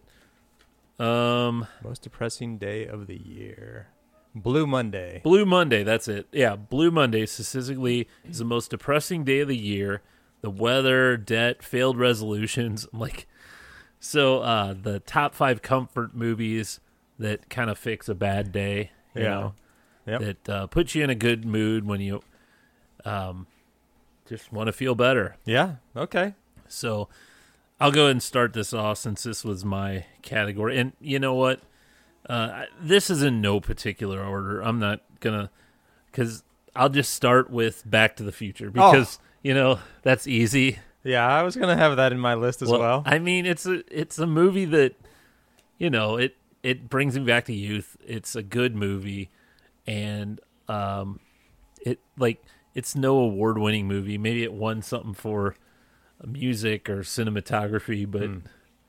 Um, Most depressing day of the year. Blue Monday. Blue Monday. That's it. Yeah, Blue Monday statistically is the most depressing day of the year. The weather, debt, failed resolutions. I'm like, so uh, the top five comfort movies that kind of fix a bad day. You Yeah. know, Yep. that uh, puts you in a good mood when you um, just want to feel better. Yeah. Okay. So I'll go ahead and start this off since this was my category. And you know what? Uh, I- this is in no particular order. I'm not going to, because I'll just start with Back to the Future because, you know, that's easy. Yeah, I was gonna have that in my list as well. I mean, it's a, it's a movie that, you know, it, it brings me back to youth. It's a good movie. And um, it, like, it's no award-winning movie. Maybe it won something for music or cinematography, but Mm.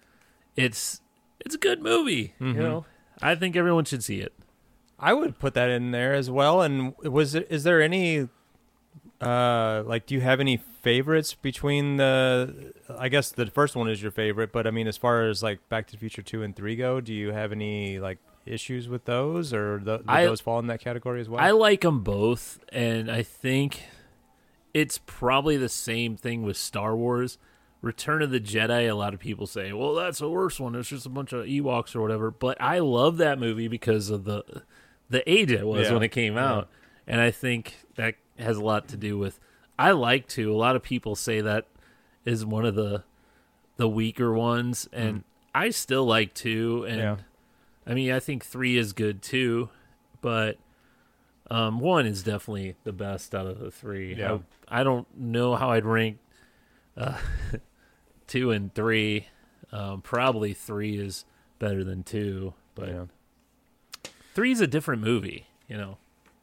it's it's a good movie. You know, I think everyone should see it. I would put that in there as well. And was it, is there any, uh, like, do you have any favorites between the? I guess the first one is your favorite, but I mean, as far as like Back to the Future two and three go, do you have any like issues with those, or th- would I- those fall in that category as well? I like them both, and I think it's probably the same thing with Star Wars. Return of the Jedi, a lot of people say, well, that's the worst one. It's just a bunch of Ewoks or whatever. But I love that movie because of the the age it was Yeah. when it came out. And I think that has a lot to do with, I like to. A lot of people say that is one of the the weaker ones. And I still like two. And Yeah. I mean, I think three is good too. But um, one is definitely the best out of the three. Yeah. I, I don't know how I'd rank uh, two and three. Um, probably three is better than two, but Yeah. three is a different movie. You know,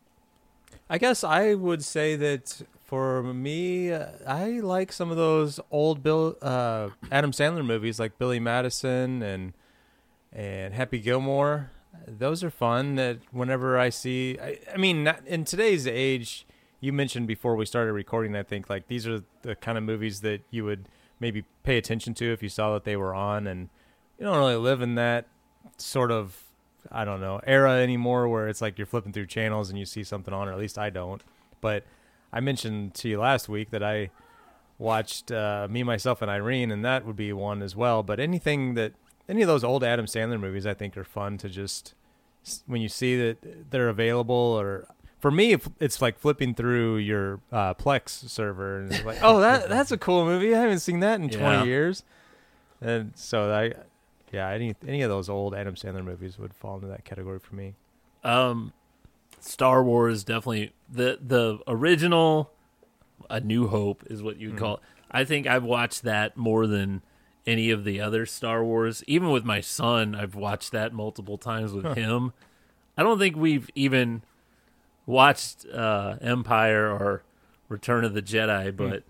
I guess I would say that for me, uh, I like some of those old Bill uh, Adam Sandler movies, like Billy Madison and and Happy Gilmore. Those are fun. That whenever I see, I, I mean, not, in today's age, you mentioned before we started recording, I think like these are the kind of movies that you would maybe pay attention to if you saw that they were on, and you don't really live in that sort of I don't know, era anymore where it's like you're flipping through channels and you see something on, or at least I don't. But I mentioned to you last week that I watched uh, Me, Myself, and Irene, and that would be one as well. But anything that, any of those old Adam Sandler movies, I think are fun to just, when you see that they're available. Or for me, it's like flipping through your uh, Plex server and it's like, oh, that that's a cool movie. I haven't seen that in Yeah. twenty years. And so I, yeah, any any of those old Adam Sandler movies would fall into that category for me. Um, Star Wars definitely the the original, A New Hope is what you would Mhm. call it. I think I've watched that more than any of the other Star Wars. Even with my son, I've watched that multiple times with Huh. him. I don't think we've even watched uh, Empire or Return of the Jedi, but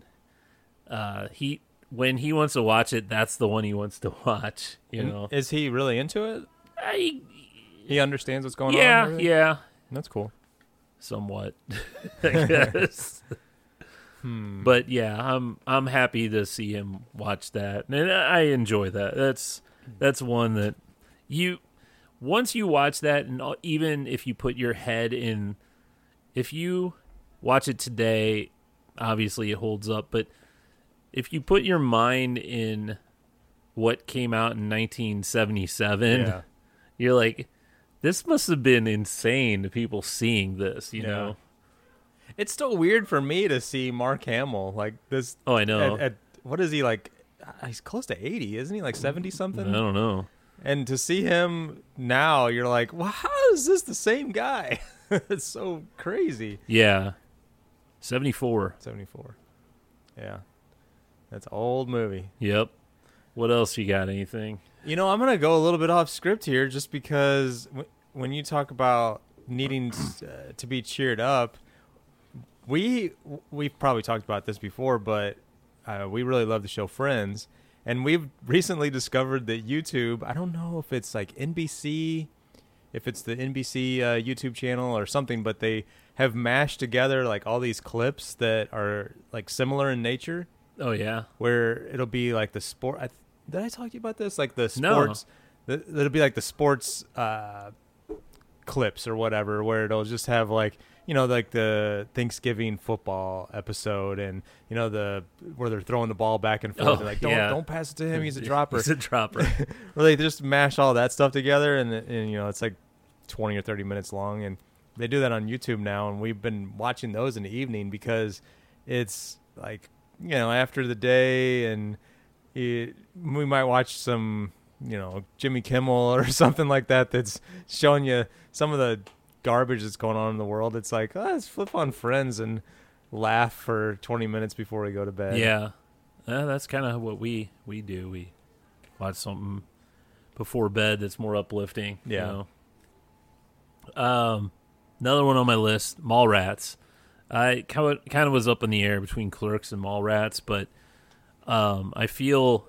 uh, he when he wants to watch it, that's the one he wants to watch. You And know, is he really into it? I, He understands what's going on. yeah, and everything? yeah, That's cool. somewhat, I guess. Hmm. But yeah, I'm I'm happy to see him watch that, and I enjoy that. That's that's one that you once you watch that, and even if you put your head in, if you watch it today, obviously it holds up. But if you put your mind in what came out in nineteen seventy-seven, Yeah. you're like, this must have been insane to people seeing this. You Yeah. know? It's still weird for me to see Mark Hamill like this. Oh, I know. At, at, what is he like? uh, He's close to eighty, isn't he? Like seventy I something. don't know. And to see him now, you're like, well, how is this the same guy? It's so crazy. Yeah, seventy-four. seventy-four. Yeah, that's an old movie. Yep. What else you got? Anything? You know, I'm gonna go a little bit off script here, just because w- when you talk about needing uh, to be cheered up, we we've probably talked about this before, but uh, we really love the show Friends, and we've recently discovered that YouTube. I don't know if it's like N B C, if it's the N B C uh, YouTube channel or something, but they have mashed together like all these clips that are like similar in nature, Oh yeah. where it'll be like the sport. I th- did I talk to you about this? Like the No. sports. The, it'll be like the sports uh, clips or whatever, where it'll just have like, you know, like the Thanksgiving football episode, and you know the where they're throwing the ball back and forth. Oh, and like, don't yeah. don't pass it to him. He's a dropper. He's a dropper. Well, they just mash all that stuff together, and, and you know it's like twenty or thirty minutes long, and they do that on YouTube now, and we've been watching those in the evening because it's like, you know, after the day, and it, we might watch some, you know, Jimmy Kimmel or something like that that's showing you some of the garbage that's going on in the world. It's like, oh, let's flip on Friends and laugh for twenty minutes before we go to bed. Yeah. Uh, that's kind of what we we do. We watch something before bed that's more uplifting. you Yeah. know. Um, another one on my list, Mallrats. I kind of kind of was up in the air between Clerks and Mallrats, but um, I feel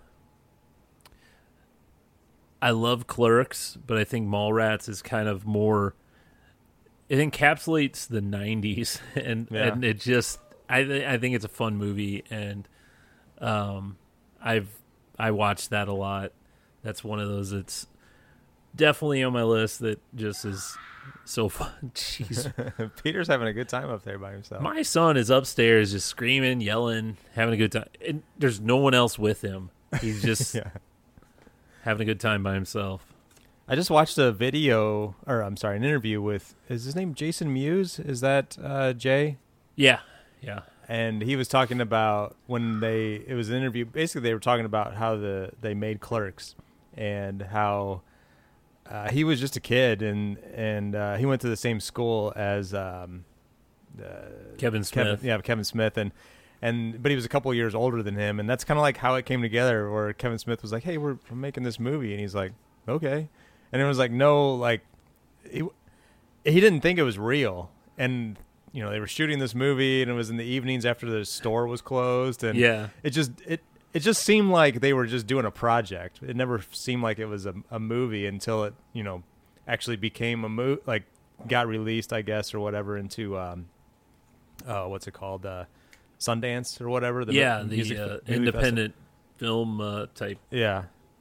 I love Clerks, but I think Mallrats is kind of more. It encapsulates the nineties, and Yeah. and it just I th- I think it's a fun movie, and um, I've I watched that a lot. That's one of those that's definitely on my list that just is so fun. Jeez. Peter's having a good time up there by himself. My son is upstairs just screaming, yelling, having a good time. And there's no one else with him. He's just Yeah. having a good time by himself. I just watched a video, or I'm sorry, an interview with, is his name Jason Mewes? Is that uh, Jay? Yeah. Yeah. And he was talking about when they, it was an interview, basically they were talking about how the they made Clerks, and how uh, he was just a kid, and and uh, he went to the same school as um, uh, Kevin Smith. Kevin, yeah, Kevin Smith, and and but he was a couple years older than him, and that's kind of like how it came together. Where Kevin Smith was like, "Hey, we're, we're making this movie," and he's like, "Okay," and it was like, "No, like he he didn't think it was real," and you know they were shooting this movie, and it was in the evenings after the store was closed, and Yeah. it just it it just seemed like they were just doing a project. It never seemed like it was a, a movie until it, you know, actually became a mo like got released, I guess, or whatever, into um, uh, what's it called, uh, Sundance or whatever. The yeah. mu- The music uh, fe- movie independent film uh, type. festival. Yeah,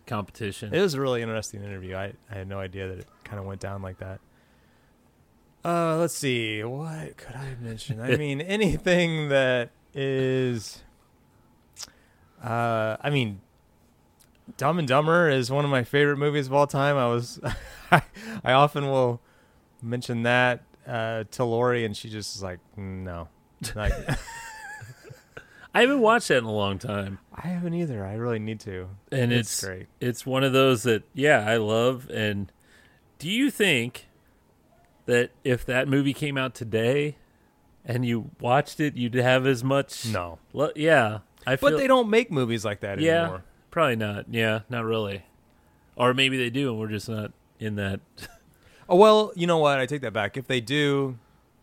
competition. It was a really interesting interview. I, I had no idea that it kind of went down like that. Uh, let's see. What could I mention? I mean, anything that is. Uh, I mean, Dumb and Dumber is one of my favorite movies of all time. I was, I, I often will mention that uh, to Lori, and she just is like, no. Like, I haven't watched that in a long time. I haven't either. I really need to. And it's, it's great. It's one of those that, yeah, I love. And do you think that if that movie came out today and you watched it, you'd have as much? No. Lo- yeah. I feel, But they don't make movies like that yeah, anymore. probably not. Yeah, not really. Or maybe they do and we're just not in that. Oh, well, you know what? I take that back. If they do,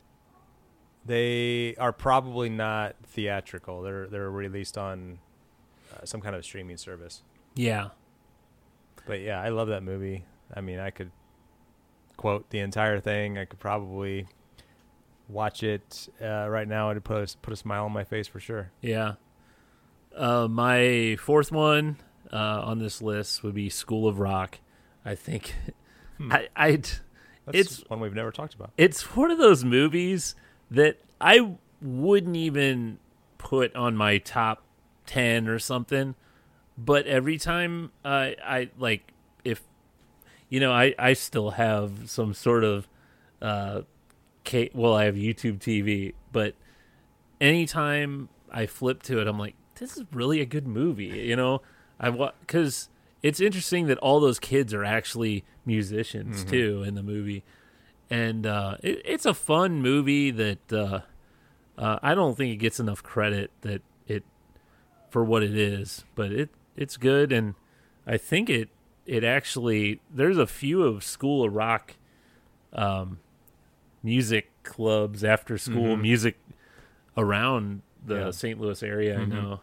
they are probably not theatrical. They're they're released on uh, some kind of streaming service. Yeah. But yeah, I love that movie. I mean, I could quote the entire thing. I could probably watch it uh, right now and put a, put a smile on my face for sure. Yeah. Uh, my fourth one uh, on this list would be School of Rock. I think Hmm. I, I'd, That's it's one we've never talked about. it's one of those movies that I wouldn't even put on my top ten or something. But every time I, I like, if, you know, I, I still have some sort of, uh, ca- well, I have YouTube T V, but anytime I flip to it, I'm like, this is really a good movie, you know? I wa- because it's interesting that all those kids are actually musicians Mhm. too in the movie, and uh, it, it's a fun movie that uh, uh, I don't think it gets enough credit that it for what it is, but it it's good, and I think it it actually there's a few of School of Rock um, music clubs, after school Mhm. music around the Yeah. Saint Louis area. Mhm. I know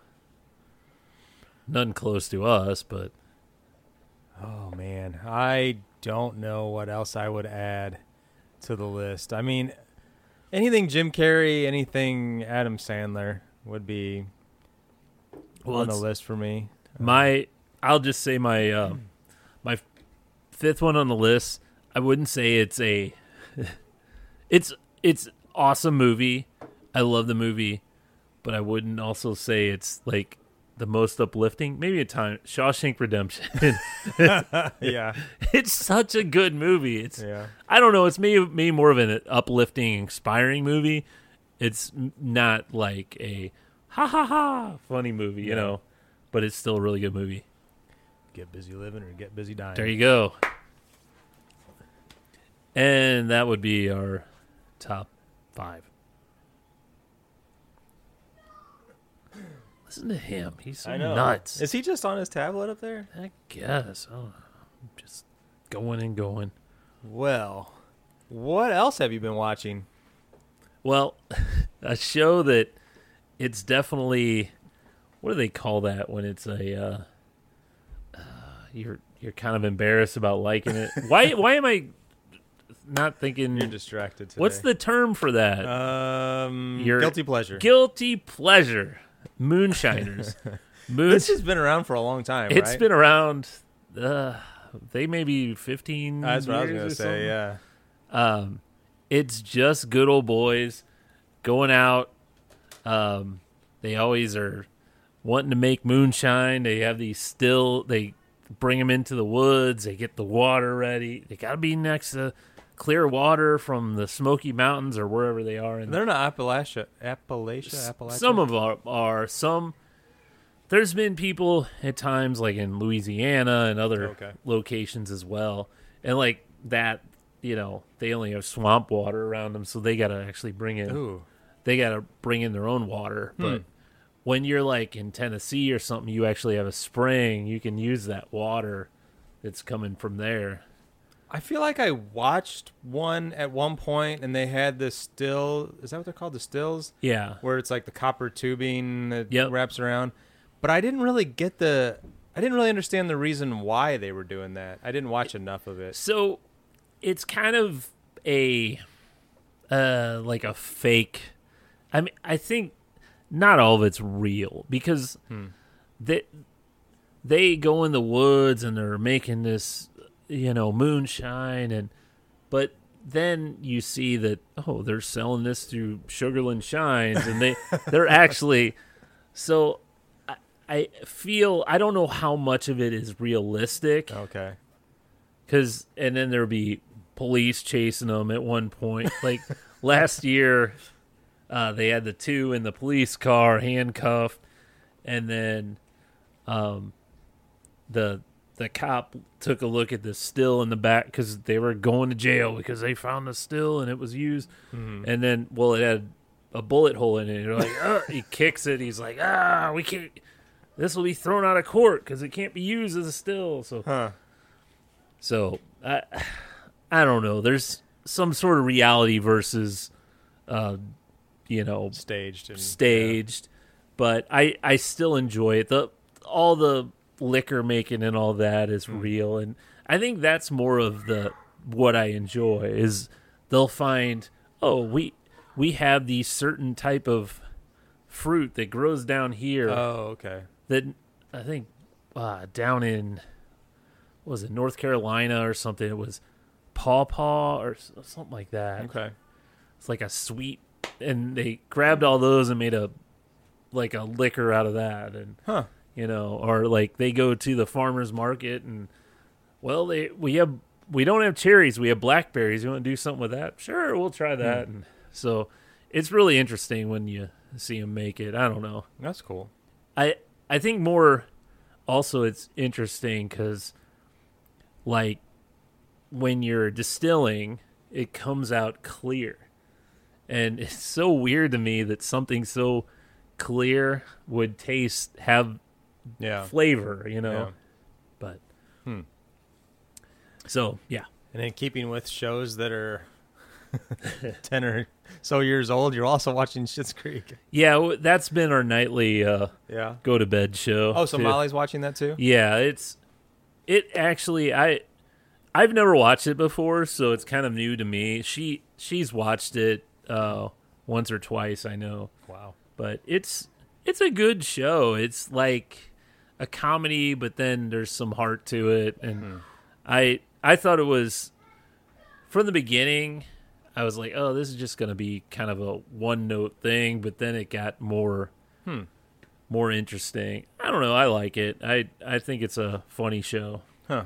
none close to us, but Oh, man. I don't know what else I would add to the list. I mean, anything Jim Carrey, anything Adam Sandler would be Well, on the it's- list for me. my I'll just say my uh, my fifth one on the list. I wouldn't say it's a it's it's awesome movie. I love the movie, but I wouldn't also say it's like the most uplifting. Maybe a time Shawshank Redemption. Yeah. It's such a good movie. It's Yeah. I don't know. It's me me more of an uplifting, inspiring movie. It's n- not like a ha ha ha funny movie, you Yeah. know, but it's still a really good movie. Get busy living or get busy dying. There you go. And that would be our top five. Listen to him. He's so I know. nuts. Is he just on his tablet up there? I guess. I don't know. I'm just going and going. Well, what else have you been watching? Well, a show that it's definitely, what do they call that when it's a uh, uh, you're you're kind of embarrassed about liking it. Why why am I not thinking? You're distracted today. What's the term for that? um Your guilty pleasure? Guilty pleasure. Moonshiners. Moon. This has been around for a long time, It's right? been around. Uh, they may be fifteen. That's what I was years gonna or say. something. Yeah. Um, it's just good old boys going out. Um, they always are wanting to make moonshine. They have these still. They bring them into the woods. They get the water ready. They got to be next to clear water from the Smoky Mountains or wherever they are. In They're not Appalachia. Appalachia. Appalachia. some of our are some. There's been people at times like in Louisiana and other Okay. locations as well, and like that, you know, they only have swamp water around them, so they got to actually bring in. Ooh. They got to bring in their own water. But Hmm. when you're like in Tennessee or something, you actually have a spring. You can use that water that's coming from there. I feel like I watched one at one point, and they had this still. Is that what they're called? The stills, Yeah, where it's like the copper tubing that Yep. wraps around. But I didn't really get the. I didn't really understand the reason why they were doing that. I didn't watch enough of it. so it's kind of a uh like a fake. I mean, I think not all of it's real because Hmm. that they go in the woods and they're making this, you know, moonshine, and but then you see that, oh, they're selling this through Sugarland Shines, and they they're actually so. I, I feel I don't know how much of it is realistic. Okay. Cause and then there'll be police chasing them at one point. Like last year, uh, they had the two in the police car handcuffed, and then um, the the cop took a look at the still in the back because they were going to jail because they found the still and it was used. Mm-hmm. And then, well, it had a bullet hole in it. You're like, oh, he kicks it. He's like, ah, we can't. This will be thrown out of court because it can't be used as a still. So. Huh. So I, I don't know. There's some sort of reality versus, uh, you know, Staged. And, staged. But I, I still enjoy it. The all the liquor making and all that is Mm. real, and I think that's more of the what I enjoy is they'll find, oh, we we have these certain type of fruit that grows down here. Yeah. Oh, okay. That I think uh, down in what was it North Carolina or something? It was pawpaw or s- something like that. Okay. It's like a sweet, and they grabbed all those and made a like a liquor out of that, and Huh. you know, or like they go to the farmers market and well, they we have we don't have cherries, we have blackberries. You want to do something with that? Sure, we'll try that. And so it's really interesting when you see them make it. I don't know. That's cool. I I think more also it's interesting because like when you're distilling, it comes out clear, and it's so weird to me that something so clear would taste have Yeah. flavor, you know. Yeah. But Hmm. so yeah, And in keeping with shows that are ten or so years old, you're also watching Schitt's Creek. yeah, w- that's been our nightly uh, Yeah. go to bed show. Oh, so too. Molly's watching that too? Yeah, it's it actually I I've never watched it before, so it's kind of new to me. She she's watched it uh, once or twice, I know, Wow. but it's it's a good show. It's like a comedy, but then there's some heart to it, and Mhm. I I thought it was from the beginning. I was like, oh, this is just going to be kind of a one note thing, but then it got more Hmm. more interesting. I don't know. I like it. I I think it's a funny show. Huh.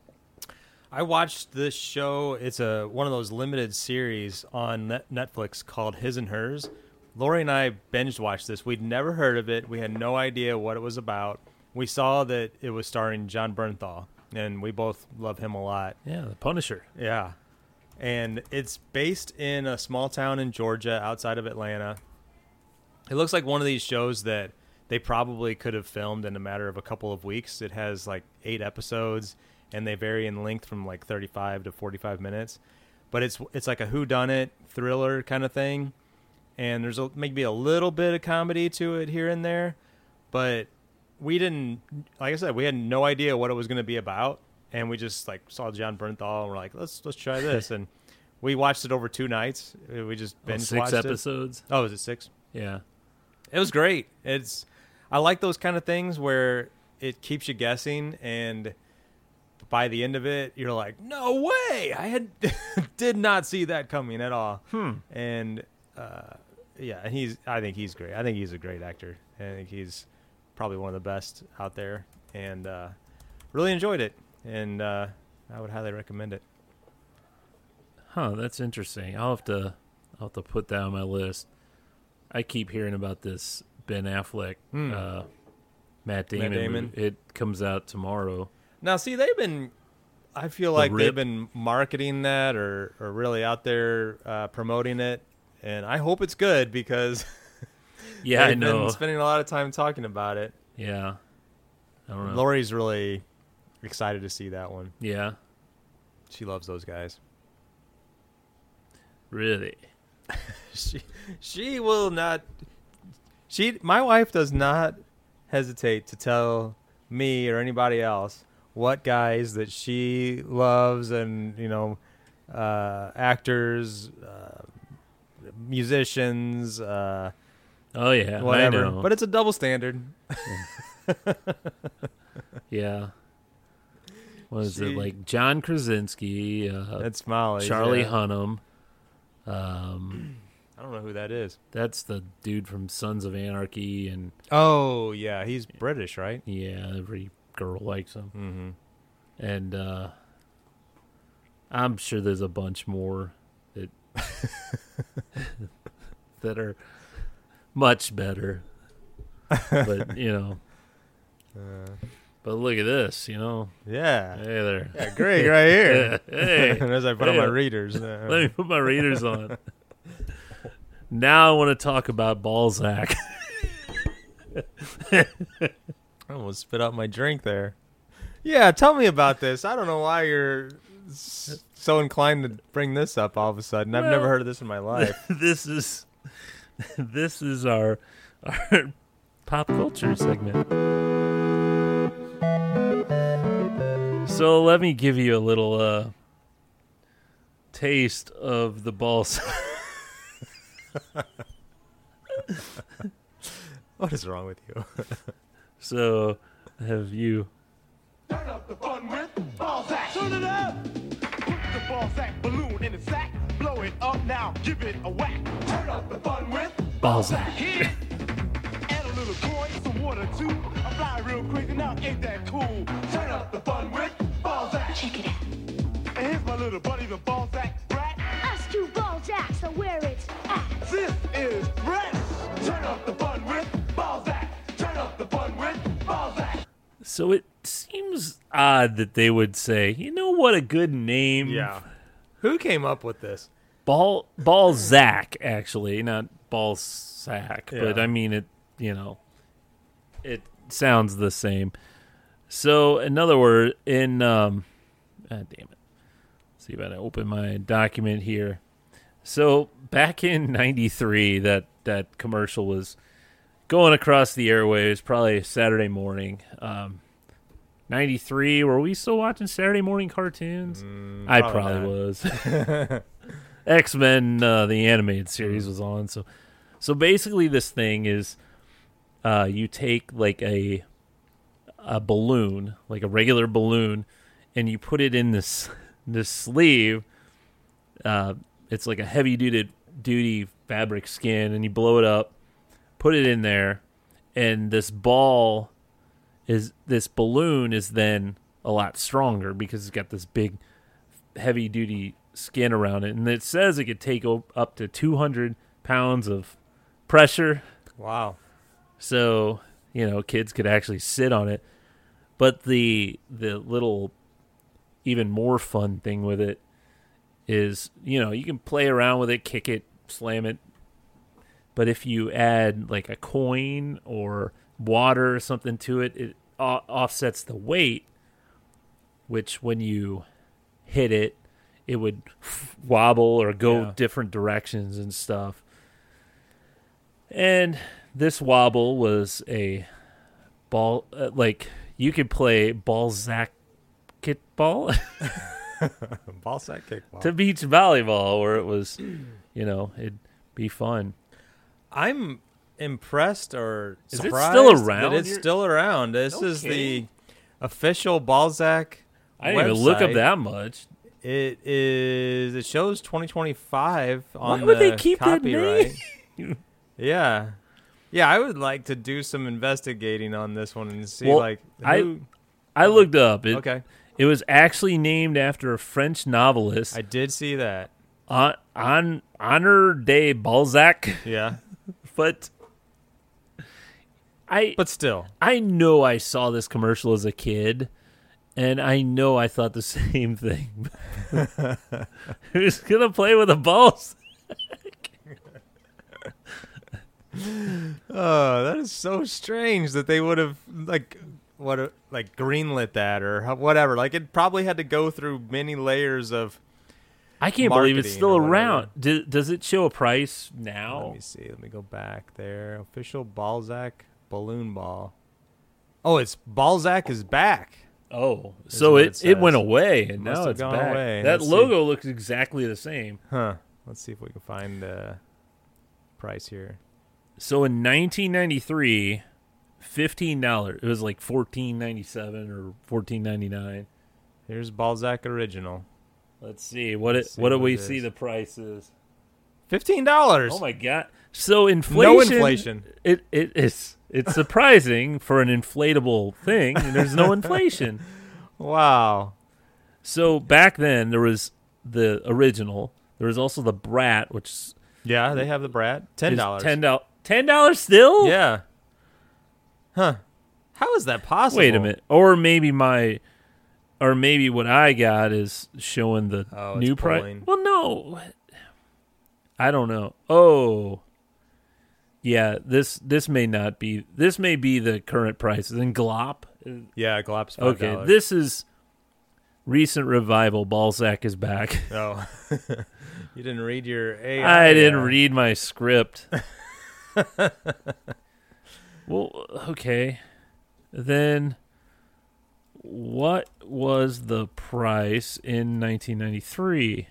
I watched this show. It's a one of those limited series on Net- Netflix called His and Hers. Lori and I binge watched this. We'd never heard of it. We had no idea what it was about. We saw that it was starring John Bernthal, and we both love him a lot. Yeah, The Punisher. Yeah. And it's based in a small town in Georgia outside of Atlanta. It looks like one of these shows that they probably could have filmed in a matter of a couple of weeks. It has like eight episodes, and they vary in length from like thirty-five to forty-five minutes. But it's it's like a whodunit thriller kind of thing. And there's a, maybe a little bit of comedy to it here and there. But we didn't, like I said, we had no idea what it was going to be about. And we just like saw John Bernthal and we're like, let's let's try this. And we watched it over two nights. We just Oh, binge six watched it. episodes. Oh, was it six? Yeah. It was great. It's I like those kind of things where it keeps you guessing, and by the end of it, you're like, no way! I had did not see that coming at all. Hmm. And uh, yeah, and he's I think he's great. I think he's a great actor. I think he's probably one of the best out there, and uh, really enjoyed it. And uh, I would highly recommend it. Huh, that's interesting. I'll have to I'll have to put that on my list. I keep hearing about this Ben Affleck, Hmm. uh, Matt Damon. Damon. movie. It comes out tomorrow. Now, see, they've been, I feel The like they've Rip. been marketing that or, or really out there uh, promoting it. And I hope it's good because Yeah, I they've know. been spending a lot of time talking about it. Yeah. I don't know. Lori's really excited to see that one. Yeah. She loves those guys. Really. She she will not. She my wife does not hesitate to tell me or anybody else what guys that she loves, and you know, uh, actors, uh, musicians, uh, Oh yeah, whatever. I know. But it's a double standard. Yeah. What is Gee. it like? John Krasinski, uh, That's Molly. Charlie yeah. Hunnam. Um, I don't know who that is. that's the dude from Sons of Anarchy, and Oh, yeah. He's British, right? yeah, every girl likes him. Mm-hmm. And uh, I'm sure there's a bunch more that that are much better. But you know, Uh, but look at this, you know. yeah. Hey there. Yeah, Greg right here. Hey, As I put on my Hey. readers. Uh, let me put my readers on. Now I want to talk about Balzac. I almost spit out my drink there. Yeah, tell me about this. I don't know why you're s- so inclined to bring this up all of a sudden. I've Well- never heard of this in my life. this is this is our our pop culture segment. So let me give you a little uh, taste of the balls. What is wrong with you? So have you? Turn up the fun with Balzac. Turn it up. Put the Balzac balloon in a sack. Blow it up now. Give it a whack. Turn up the fun with Balzac. Here. Add a little coin, some water too. I fly real crazy now. Ain't that cool? Turn up the fun with Balzac. Check it out. And here's my little buddy, the Balzac brat. Us two Balzacs are where it's at. This is Brett. Turn up the fun with Balzac. Turn up the fun with Balzac. So it seems odd that they would say, you know what, a good name. Yeah. Who came up with this? Ball Balzac, actually, not Balzac, but Yeah. I mean it. You know, it sounds the same. So, in other words, in um, ah, damn it. Let's see if I can open my document here. So, back in ninety-three, that that commercial was going across the airwaves, probably Saturday morning. Um, ninety-three, were we still watching Saturday morning cartoons? Mm, I probably probably not. was. X-Men, uh, the animated series was on. So, so basically this thing is, uh, you take like a, a balloon, like a regular balloon, and you put it in this, this sleeve. Uh, it's like a heavy duty, duty fabric skin, and you blow it up, put it in there, and this ball is, this balloon is then a lot stronger because it's got this big heavy duty skin around it, and it says it could take o- up to two hundred pounds of pressure. Wow. So, you know, kids could actually sit on it. But the the little even more fun thing with it is, you know, you can play around with it, kick it, slam it. But if you add like a coin or water or something to it, it o- offsets the weight, which when you hit it, it would f- wobble or go Yeah. different directions and stuff. And this wobble was a ball, uh, like you could play Balzac kickball Ball sack kickball. to beach volleyball, where it was, you know, it'd be fun. I'm impressed or Is it surprised still around? that it's You're- still around. This No is the kidding. official Balzac I didn't even look up website. that much. It is. It shows twenty twenty-five on Why would the they keep that copyright. name? Yeah, yeah. I would like to do some investigating on this one and see, Well, like, I- who, I looked up. It, okay, It was actually named after a French novelist, I did see that. on, on Honor de Balzac. Yeah, But I but still, I know I saw this commercial as a kid, and I know I thought the same thing. Who's gonna play with the balls? oh, that is so strange that they would have like what a- like greenlit that or how- whatever. Like it probably had to go through many layers of. I can't believe it's Marketing still or whatever. around. Do, does it show a price Let now? me see. Let me go back there. Official Balzac balloon ball. Oh, it's Balzac is back. Oh, Is so what it, it it went says. away, and Must now have it's gone back. away. That Let's see. logo looks exactly the same. Huh. Let's see if we can find the price here. So in nineteen ninety-three, fifteen dollars. It was like fourteen ninety-seven or fourteen ninety-nine. Here's Balzac original. Let's see what it. Let's see what do what we it see is. the price is? Fifteen dollars. Oh my god! So inflation. No inflation. It it is. It's surprising for an inflatable thing. And there's no inflation. Wow. So back then there was the original. There was also the Brat, which is Yeah, they have the Brat. Ten dollars. ten dollars. Ten dollars still? Yeah. Huh. How is that possible? Wait a minute. Or maybe my, or maybe what I got is showing the Oh, it's new price. pulling. Well, no, I don't know. Oh, yeah. This this may not be. This may be the current price. Then Glop. Yeah, Glop's five Okay, dollars. this is recent revival. Balzac is back. Oh. You didn't read your A I. I didn't uh, read my script. Well, okay. Then what was the price in nineteen ninety-three?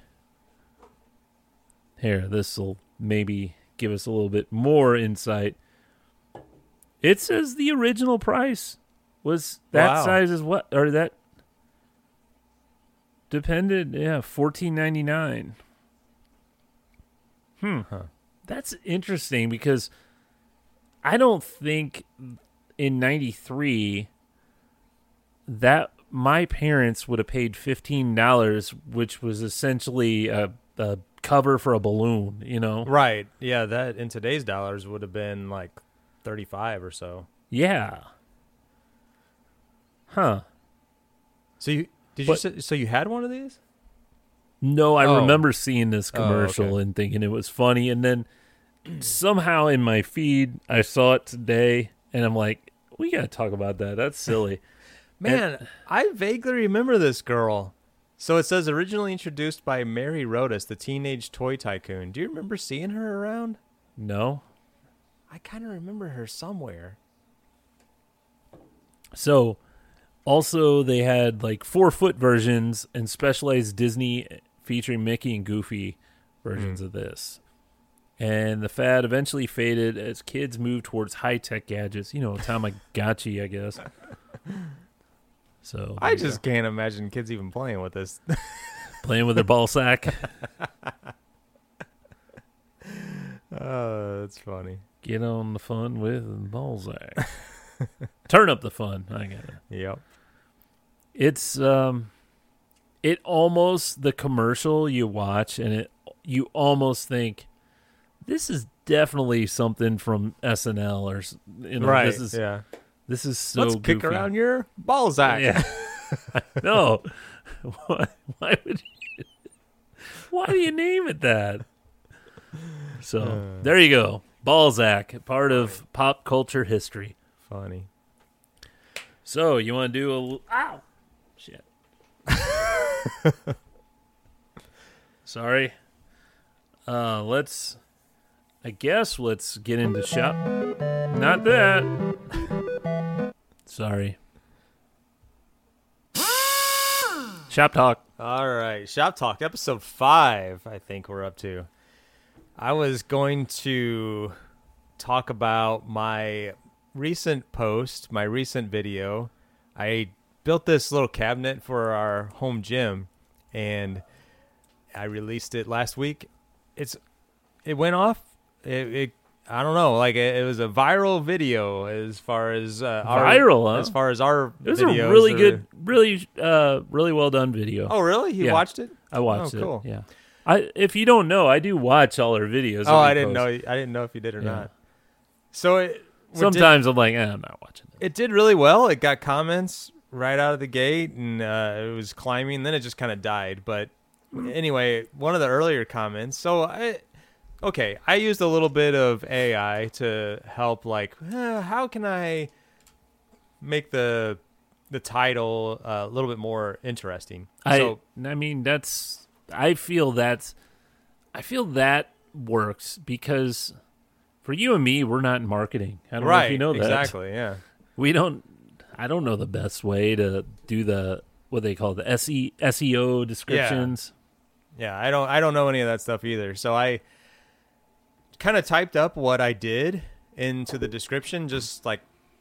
Here, this will maybe give us a little bit more insight. It says the original price was that Wow. size is what, or that depended, yeah, fourteen ninety-nine. Hmm. Huh. That's interesting because I don't think in ninety-three that my parents would have paid fifteen dollars, which was essentially a, a cover for a balloon, you know? Right. Yeah, that in today's dollars would have been like thirty-five or so. Yeah. Huh. So you did But- you say, so you had one of these? No, I Oh. remember seeing this Oh, commercial okay. and thinking it was funny. And then somehow in my feed, I saw it today, and I'm like, we got to talk about that. That's silly. Man, I vaguely remember this girl. So it says originally introduced by Mary Rodas, the teenage toy tycoon. Do you remember seeing her around? No? I kind of remember her somewhere. So, also, they had like four foot versions and specialized Disney featuring Mickey and Goofy versions of this. And the fad eventually faded as kids moved towards high tech gadgets. You know, Tamagotchi, I guess. So I just can't imagine kids even playing with this. playing with their ball sack. Oh, that's funny. Get on the fun with Balzac. Turn up the fun. I get it. Yep. It's um, it almost the commercial you watch and it you almost think this is definitely something from S N L or s- you know right. this is yeah. this is so Let's kick goofy. around your Balzac. Yeah. No. Why, why would you, why do you name it that? So Uh. there you go. Balzac, part of pop culture history. Funny. So you want to do a l- ow shit. Sorry. Uh, let's. I guess let's get into shop. Not that. Sorry. Shop talk. All right, Shop Talk, episode five, I think we're up to. I was going to talk about my recent post, my recent video. I built this little cabinet for our home gym, and I released it last week. It's it went off. It, it I don't know, like it, it was a viral video as far as uh, our Viral, huh? as far as our It was videos a really are- good, really, uh, really well done video. Oh, really? You Yeah. watched it? I watched oh, it. cool. Yeah. I if you don't know, I do watch all our videos. that Oh, we I didn't post. know. I didn't know if you did or Yeah. not. So it we did- Sometimes I'm like, eh, I'm not watching it. it did really well. It got comments right out of the gate, and uh, it was climbing. Then it just kind of died. But anyway, one of the earlier comments. So I, okay, I used a little bit of A I to help. Like, eh, how can I make the the title uh, a little bit more interesting? I so I mean that's I feel that's I feel that works because for you and me, we're not in marketing. I don't know right, if you know that. exactly, yeah. We don't I don't know the best way to do the what they call the S E S E O descriptions. Yeah, I don't I don't know any of that stuff either. So I kind of typed up what I did into the description, just like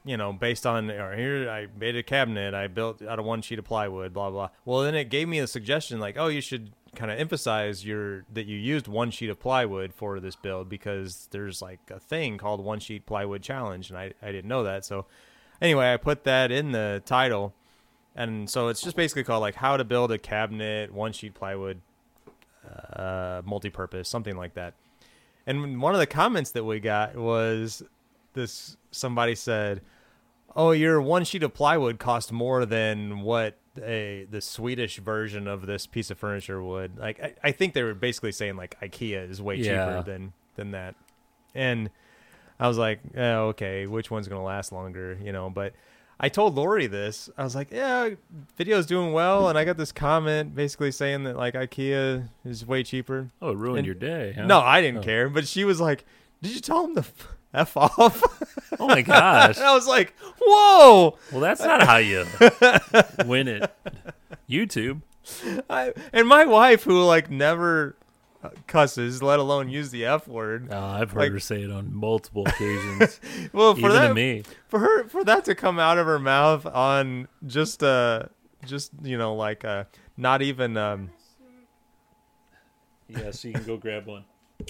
you know, based on, or here I made a cabinet I built out of one sheet of plywood, blah blah. Well, then it gave me a suggestion like, oh, you should kind of emphasize your that you used one sheet of plywood for this build because there's like a thing called one sheet plywood challenge, and I I didn't know that. So anyway, I put that in the title, and so it's just basically called like how to build a cabinet one sheet plywood uh, multi-purpose, something like that. And one of the comments that we got was this: somebody said, "Oh, your one sheet of plywood cost more than what a the Swedish version of this piece of furniture would." Like, I, I think they were basically saying like IKEA is way Yeah. cheaper than than that. And I was like, oh, okay, which one's gonna last longer, you know? But I told Lori this. I was like, yeah, video's doing well, and I got this comment basically saying that like IKEA is way cheaper. Oh, it ruined And- your day. Huh? No, I didn't Oh. care. But she was like, "Did you tell him to f, f off?" Oh my gosh. And I was like, "Whoa!" Well, that's not how you win it. YouTube. I, and my wife, who like never uh, cusses, let alone use the F word. Oh, I've heard Like- her say it on multiple occasions. Well, for Even that, to me. for her, for that to come out of her mouth on just uh, just you know, like uh, not even um, Yeah, so you can go grab one.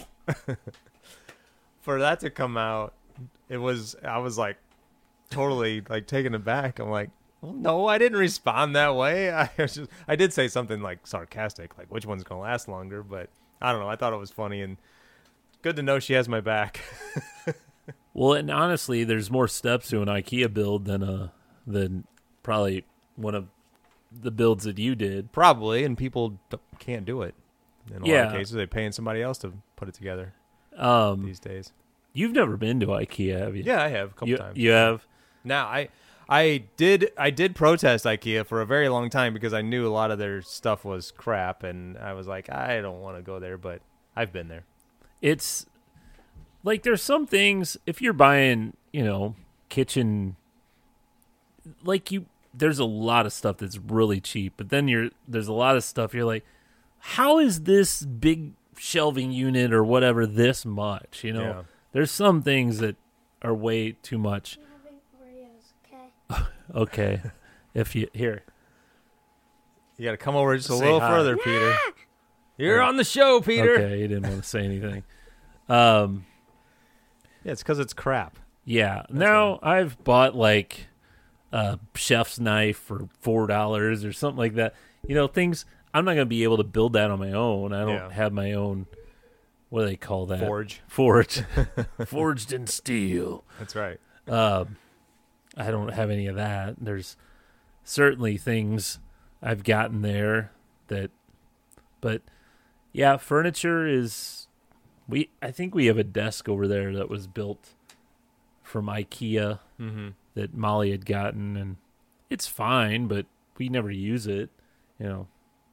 for that to come out, it was I was like totally like taken aback. I'm like, well, no, I didn't respond that way. I was just I did say something like sarcastic, like which one's gonna last longer, but I don't know. I thought it was funny and good to know she has my back. Well, and honestly, there's more steps to an IKEA build than a than probably one of the builds that you did. Probably, and people d- can't do it. In a lot Yeah. of cases, they're paying somebody else to put it together Um, these days. you've never been to IKEA, have you? Yeah, I have a couple you, times. you have. Now, I I did I did protest IKEA for a very long time because I knew a lot of their stuff was crap, and I was like, I don't want to go there, but I've been there. It's like there's some things if you're buying, you know, kitchen, like you, there's a lot of stuff that's really cheap, but then you're there's a lot of stuff you're like, how is this big shelving unit or whatever this much? You know, Yeah. there's some things that are way too much. Having Oreos, okay? Okay, if you here, You got to come over just a Say little hi. further, Peter. You're on the show, Peter. okay, you didn't want to say anything. Um. Yeah, it's because it's crap. Yeah. Now I've bought like a chef's knife for four dollars or something like that. You know, things I'm not gonna be able to build that on my own. I don't Yeah. have my own. What do they call that? Forge. Forge. Forged in steel. That's right. Um, I don't have any of that. There's certainly things I've gotten there that, but yeah, furniture is. We I think we have a desk over there that was built from IKEA Mm-hmm. that Molly had gotten, and it's fine, but we never use it. You know,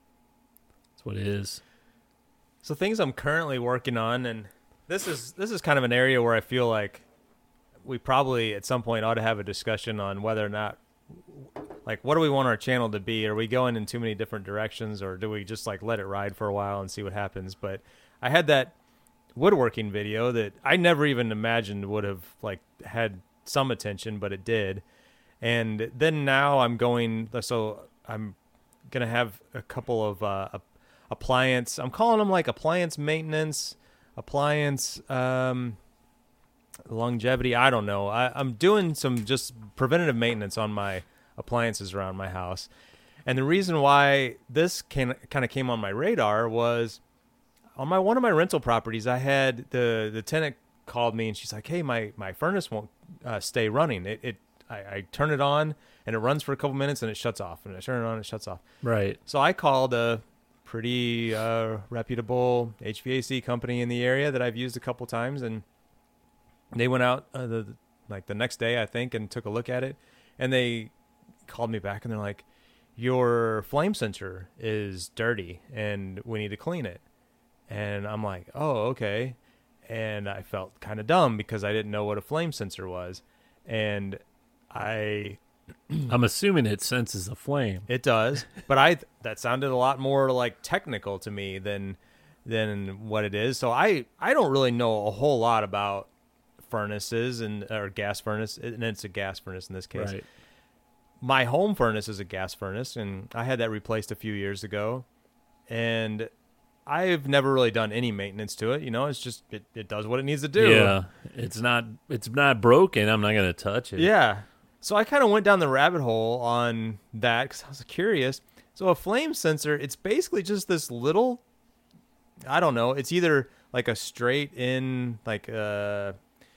that's what it is. So things I'm currently working on, and this is this is kind of an area where I feel like we probably at some point ought to have a discussion on whether or not, like, what do we want our channel to be? Are we going in too many different directions, or do we just like let it ride for a while and see what happens? But I had that woodworking video that I never even imagined would have like had some attention, but it did. And then now I'm going, so I'm gonna have a couple of uh, appliance. I'm calling them like appliance maintenance, appliance um, longevity. I don't know. I, I'm doing some just preventative maintenance on my appliances around my house. And the reason why this can, kind of came on my radar was on my one of my rental properties. I had the the tenant called me and she's like, "Hey, my my furnace won't uh, stay running. It it I, I turn it on and it runs for a couple minutes and it shuts off, and I turn it on and it shuts off." Right. So I called a pretty uh, reputable H V A C company in the area that I've used a couple times, and they went out uh, the like the next day, I think, and took a look at it, and they called me back and they're like, "Your flame sensor is dirty and we need to clean it." And I'm like, "Oh, okay." And I felt kind of dumb because I didn't know what a flame sensor was, and I I'm assuming it senses a flame. It does, but I that sounded a lot more like technical to me than than what it is. So I I don't really know a whole lot about furnaces and or gas furnace, and it's a gas furnace in this case. Right. My home furnace is a gas furnace, and I had that replaced a few years ago, and I've never really done any maintenance to it. You know, it's just it, it does what it needs to do. Yeah, it's not it's not broken. I'm not gonna touch it. Yeah. So I kind of went down the rabbit hole on that because I was curious. So a flame sensor, it's basically just this little, I don't know, it's either like a straight in, like uh,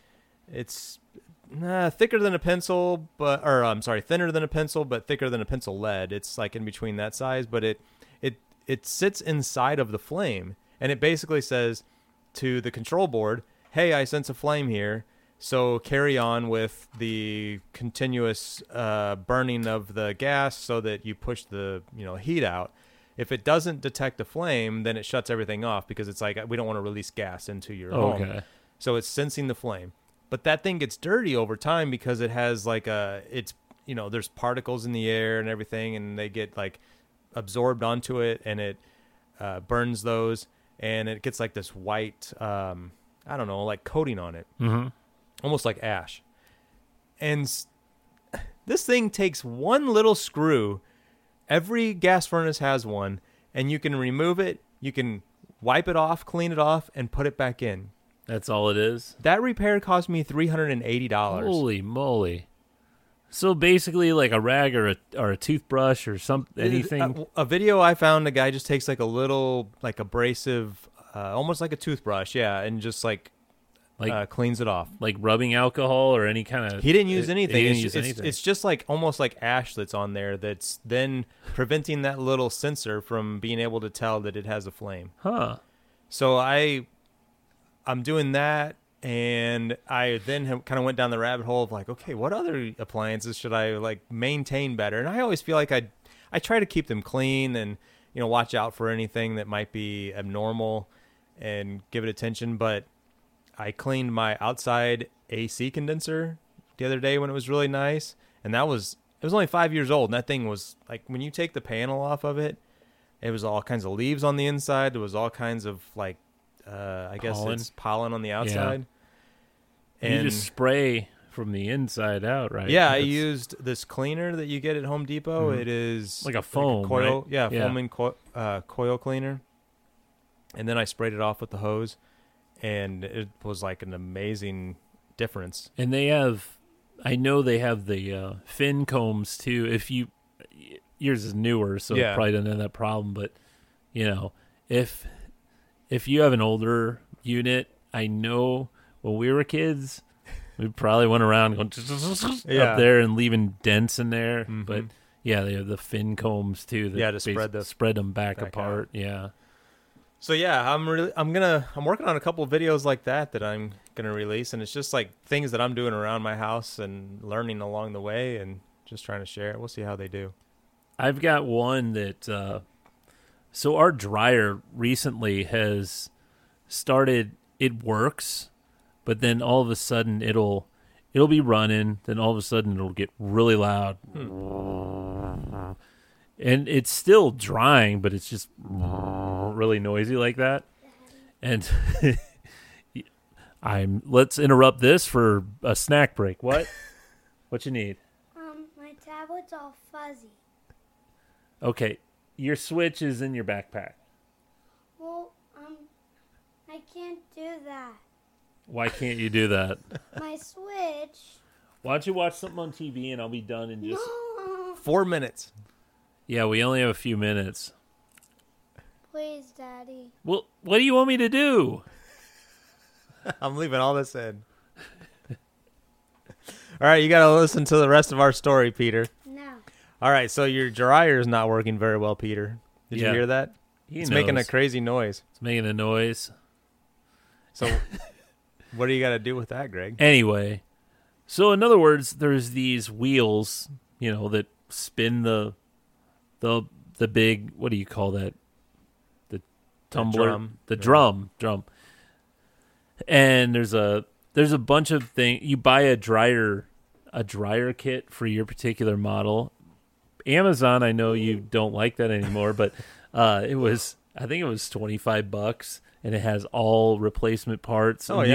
it's uh, thicker than a pencil, but or I'm sorry, thinner than a pencil, but thicker than a pencil lead. It's like in between that size, but it it it sits inside of the flame, and it basically says to the control board, "Hey, I sense a flame here. So carry on with the continuous uh, burning of the gas so that you push the you know heat out. If it doesn't detect a flame, then it shuts everything off because it's like we don't want to release gas into your home. Okay. So it's sensing the flame. But that thing gets dirty over time because it has like a it's you know there's particles in the air and everything, and they get like absorbed onto it, and it uh, burns those, and it gets like this white um, I don't know like coating on it. Mm-hmm. Almost like ash. And s- this thing takes one little screw. Every gas furnace has one, and you can remove it, you can wipe it off, clean it off, and put it back in. That's all it is. That repair cost me three hundred eighty dollars. Holy moly! So basically, like a rag or a or a toothbrush or some anything. A, a video I found, a guy just takes like a little, like abrasive, uh, almost like a toothbrush, yeah, and just like, Like- uh, cleans it off. like rubbing alcohol or any kind of. He didn't use it- anything. He didn't it's, use it's, anything. it's just like almost like ash that's on there that's then preventing that little sensor from being able to tell that it has a flame. huh? So I, I'm doing that, and I then kind of went down the rabbit hole of like, okay, what other appliances should I like maintain better? And I always feel like I, I try to keep them clean and you know watch out for anything that might be abnormal, and give it attention, but. I cleaned my outside A C condenser the other day when it was really nice, and that was it was only five years old, and that thing was like when you take the panel off of it, it was all kinds of leaves on the inside. There was all kinds of like uh, I guess Pollen. it's pollen on the outside. And And you just spray from the inside out, right? yeah, I That's used this cleaner that you get at Home Depot. Mhm. It is Like a foam, coil, right? yeah, Yeah. foaming co- uh, coil cleaner, and then I sprayed it off with the hose. And it was like an amazing difference. And they have, I know they have the uh, fin combs too. If you, yours is newer, so Yeah. it probably doesn't have that problem. But you know, if if you have an older unit, I know when we were kids, we probably went around going Yeah. up there and leaving dents in there. Mhm. But yeah, they have the fin combs too. That Yeah, to spread basi- the- spread them back, back apart. Yeah. So yeah, I'm really I'm gonna I'm working on a couple of videos like that that I'm gonna release, and it's just like things that I'm doing around my house and learning along the way, and just trying to share it. We'll see how they do. I've got one that uh so our dryer recently has started it works, but then all of a sudden it'll it'll be running, then all of a sudden it'll get really loud. And it's still drying, but it's just really noisy like that. And I'm let's interrupt this for a snack break. What? What you need? Um, my tablet's all fuzzy. Okay, your Switch is in your backpack. Well, um, I can't do that. Why can't you do that? My Switch. Why don't you watch something on T V and I'll be done in just. No. Four minutes. Yeah, we only have a few minutes. Please, Daddy. Well, what do you want me to do? I'm leaving all this in. All right, you got to listen to the rest of our story, Peter. No. All right, so your dryer is not working very well, Peter. Did Yeah. you hear that? He It's making a knows. crazy noise. It's making a noise. So what do you got to do with that, Greg? Anyway, so in other words, there's these wheels, you know, that spin the the the big, what do you call that? The tumbler, drum. the Yeah. drum, drum. And there's a there's a bunch of things. You buy a dryer a dryer kit for your particular model. Amazon, I know you don't like that anymore, but uh, it was I think it was twenty-five bucks, and it has all replacement parts. Oh, a yeah? new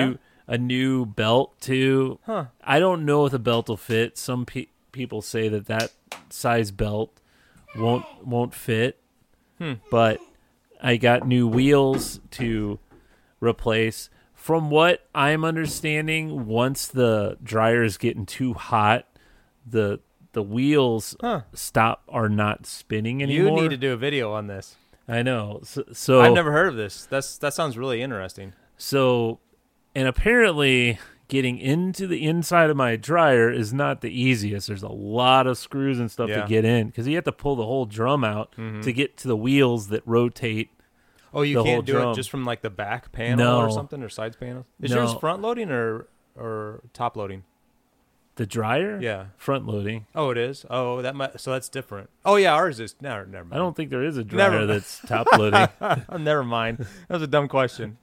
a new belt too. Huh. I don't know if the belt will fit. Some pe- people say that that size belt won't won't fit. Hmm. But I got new wheels to replace. From what I'm understanding, once the dryer is getting too hot, the the wheels Huh. stop are not spinning You anymore. need to do a video on this. I know. So, so I've never heard of this. That's that sounds really interesting. So, and apparently getting into the inside of my dryer is not the easiest. There's a lot of screws and stuff Yeah. to get in because you have to pull the whole drum out Mhm. to get to the wheels that rotate. Oh, you The whole can't do drum. it just from like the back panel or No. something or sides panel. Is No. yours front loading or or top loading? The dryer? Yeah. Front loading. Oh, it is. Oh, that might. So that's different. Oh yeah, ours is. No, never mind. I don't think there is a dryer Never- that's top loading. Oh, never mind. That was a dumb question.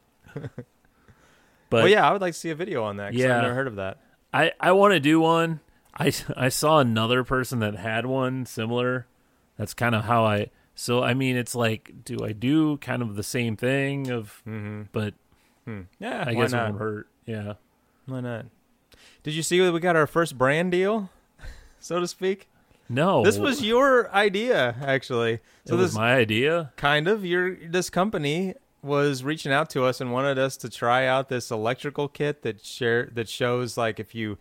But well, yeah, I would like to see a video on that. 'Cause Yeah. I've never heard of that. I, I want to do one. I, I saw another person that had one similar. That's kind of how I. So, I mean, it's like, do I do kind of the same thing of, Mm-hmm. but Hmm. Yeah, I why guess it not? won't hurt. Yeah. Why not? Did you see we got our first brand deal, so to speak? No. This was your idea, actually. So it was this my idea. kind of your this company was reaching out to us and wanted us to try out this electrical kit that share that shows like if you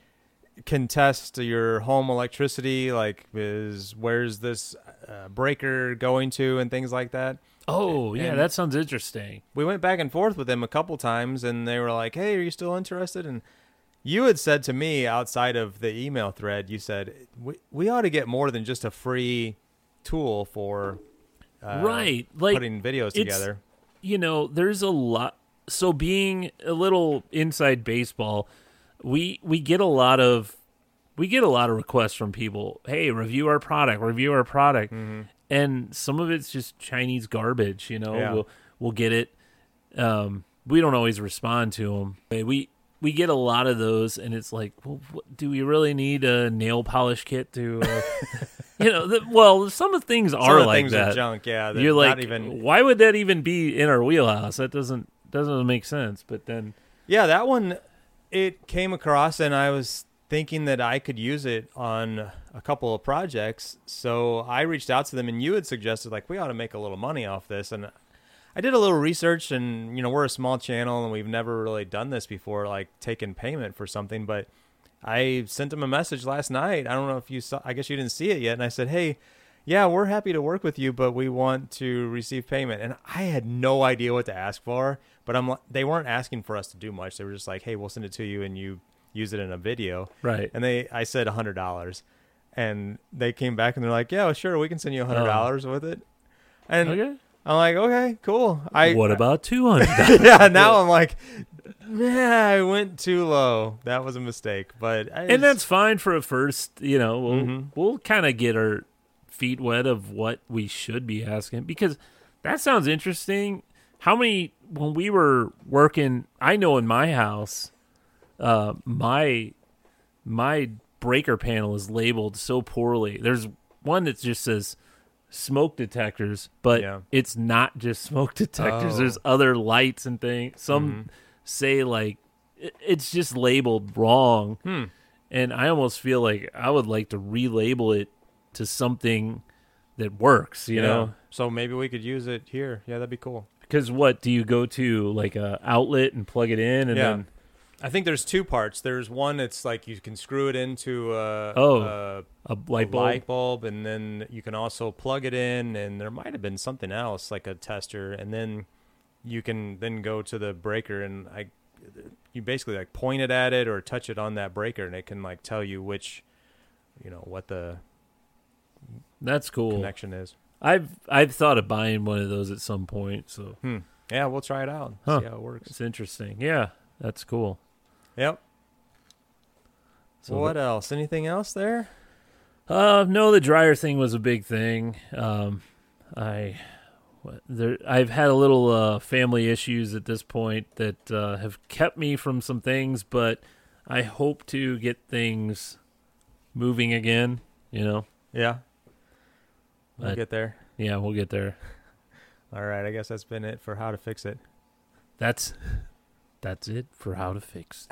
can test your home electricity, like is where's this uh, breaker going to and things like that. Oh, yeah, And- that sounds interesting. We went back and forth with them a couple times, and they were like, "Hey, are you still interested?" And you had said to me outside of the email thread, you said we we ought to get more than just a free tool for uh, Right. Like, putting videos it's- together. you know, there's a lot. So being a little inside baseball, we we get a lot of we get a lot of requests from people. Hey, review our product, review our product, Mm-hmm. and some of it's just Chinese garbage. You know, Yeah. we'll we'll get it. Um, we don't always respond to them. We we get a lot of those, and it's like, well, what, do we really need a nail polish kit to? Uh, you know, the, well, some of the things Some are of the like things that. are junk. Yeah, they're You're like, not even. why would that even be in our wheelhouse? That doesn't doesn't make sense. But then, Yeah, that one, it came across, and I was thinking that I could use it on a couple of projects. So I reached out to them, and you had suggested like we ought to make a little money off this, and I did a little research, and you know we're a small channel, and we've never really done this before, like taken payment for something. But I sent them a message last night. I don't know if you saw. I guess you didn't see it yet, and I said, hey. Yeah, we're happy to work with you, but we want to receive payment. And I had no idea what to ask for, but I'm. li- They weren't asking for us to do much. They were just like, "Hey, we'll send it to you, and you use it in a video." right? And they, I said a hundred dollars, and they came back and they're like, "Yeah, well, sure, we can send you a hundred dollars with it." And Okay. I'm like, "Okay, cool." I What about two hundred? yeah, now I'm like, yeah, I went too low. That was a mistake, but I And that's fine for a first. You know, we'll Mhm. we'll kind of get our feet wet of what we should be asking, because that sounds interesting. How many when we were working? I know in my house, uh, my my breaker panel is labeled so poorly. There's one that just says smoke detectors, but Yeah. it's not just smoke detectors. Oh. There's other lights and things. Some Mhm. say like it- it's just labeled wrong. Hmm. And I almost feel like I would like to relabel it to something that works, you Yeah. know? So maybe we could use it here. Yeah, that'd be cool. Because what do you go to, like a outlet and plug it in, and Yeah. then I think there's two parts. There's one that's like you can screw it into a, Oh, a, a a light bulb? light bulb, and then you can also plug it in. And there might have been something else like a tester, and then you can then go to the breaker, and I, you basically like point it at it or touch it on that breaker, and it can like tell you which, you know, what the That's cool. connection is. I've I've thought of buying one of those at some point, so Hmm. Yeah, we'll try it out. Huh. See how it works. it's interesting. Yeah, that's cool. Yep. So what else? Anything else there? Uh, no, the dryer thing was a big thing. Um, I, what, there, I've had a little uh, family issues at this point that uh, have kept me from some things, but I hope to get things moving again. You know, Yeah. We'll I- get there. yeah, we'll get there. All right. I guess that's been it for how to fix it. That's That's it for how to fix.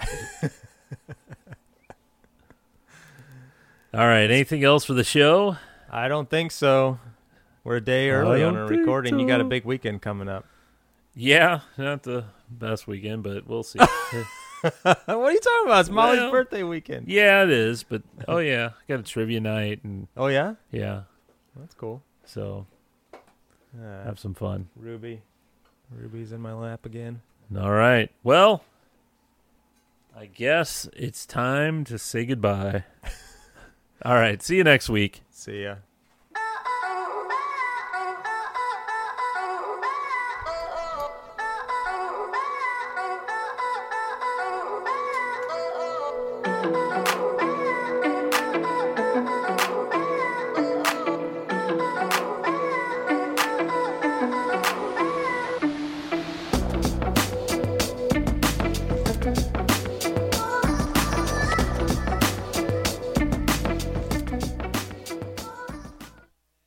All right. Anything else for the show? I don't think so. We're a day I early on don't our think recording. You got a so. big weekend coming up. Yeah, not the best weekend, but we'll see. What are you talking about? It's Molly's Well, birthday weekend. Yeah, it is. But oh yeah, got a trivia night and Oh, yeah? yeah, That's cool. so Uh, have some fun. Ruby. Ruby's in my lap again. All right. Well, I guess it's time to say goodbye. All right. See you next week. See ya.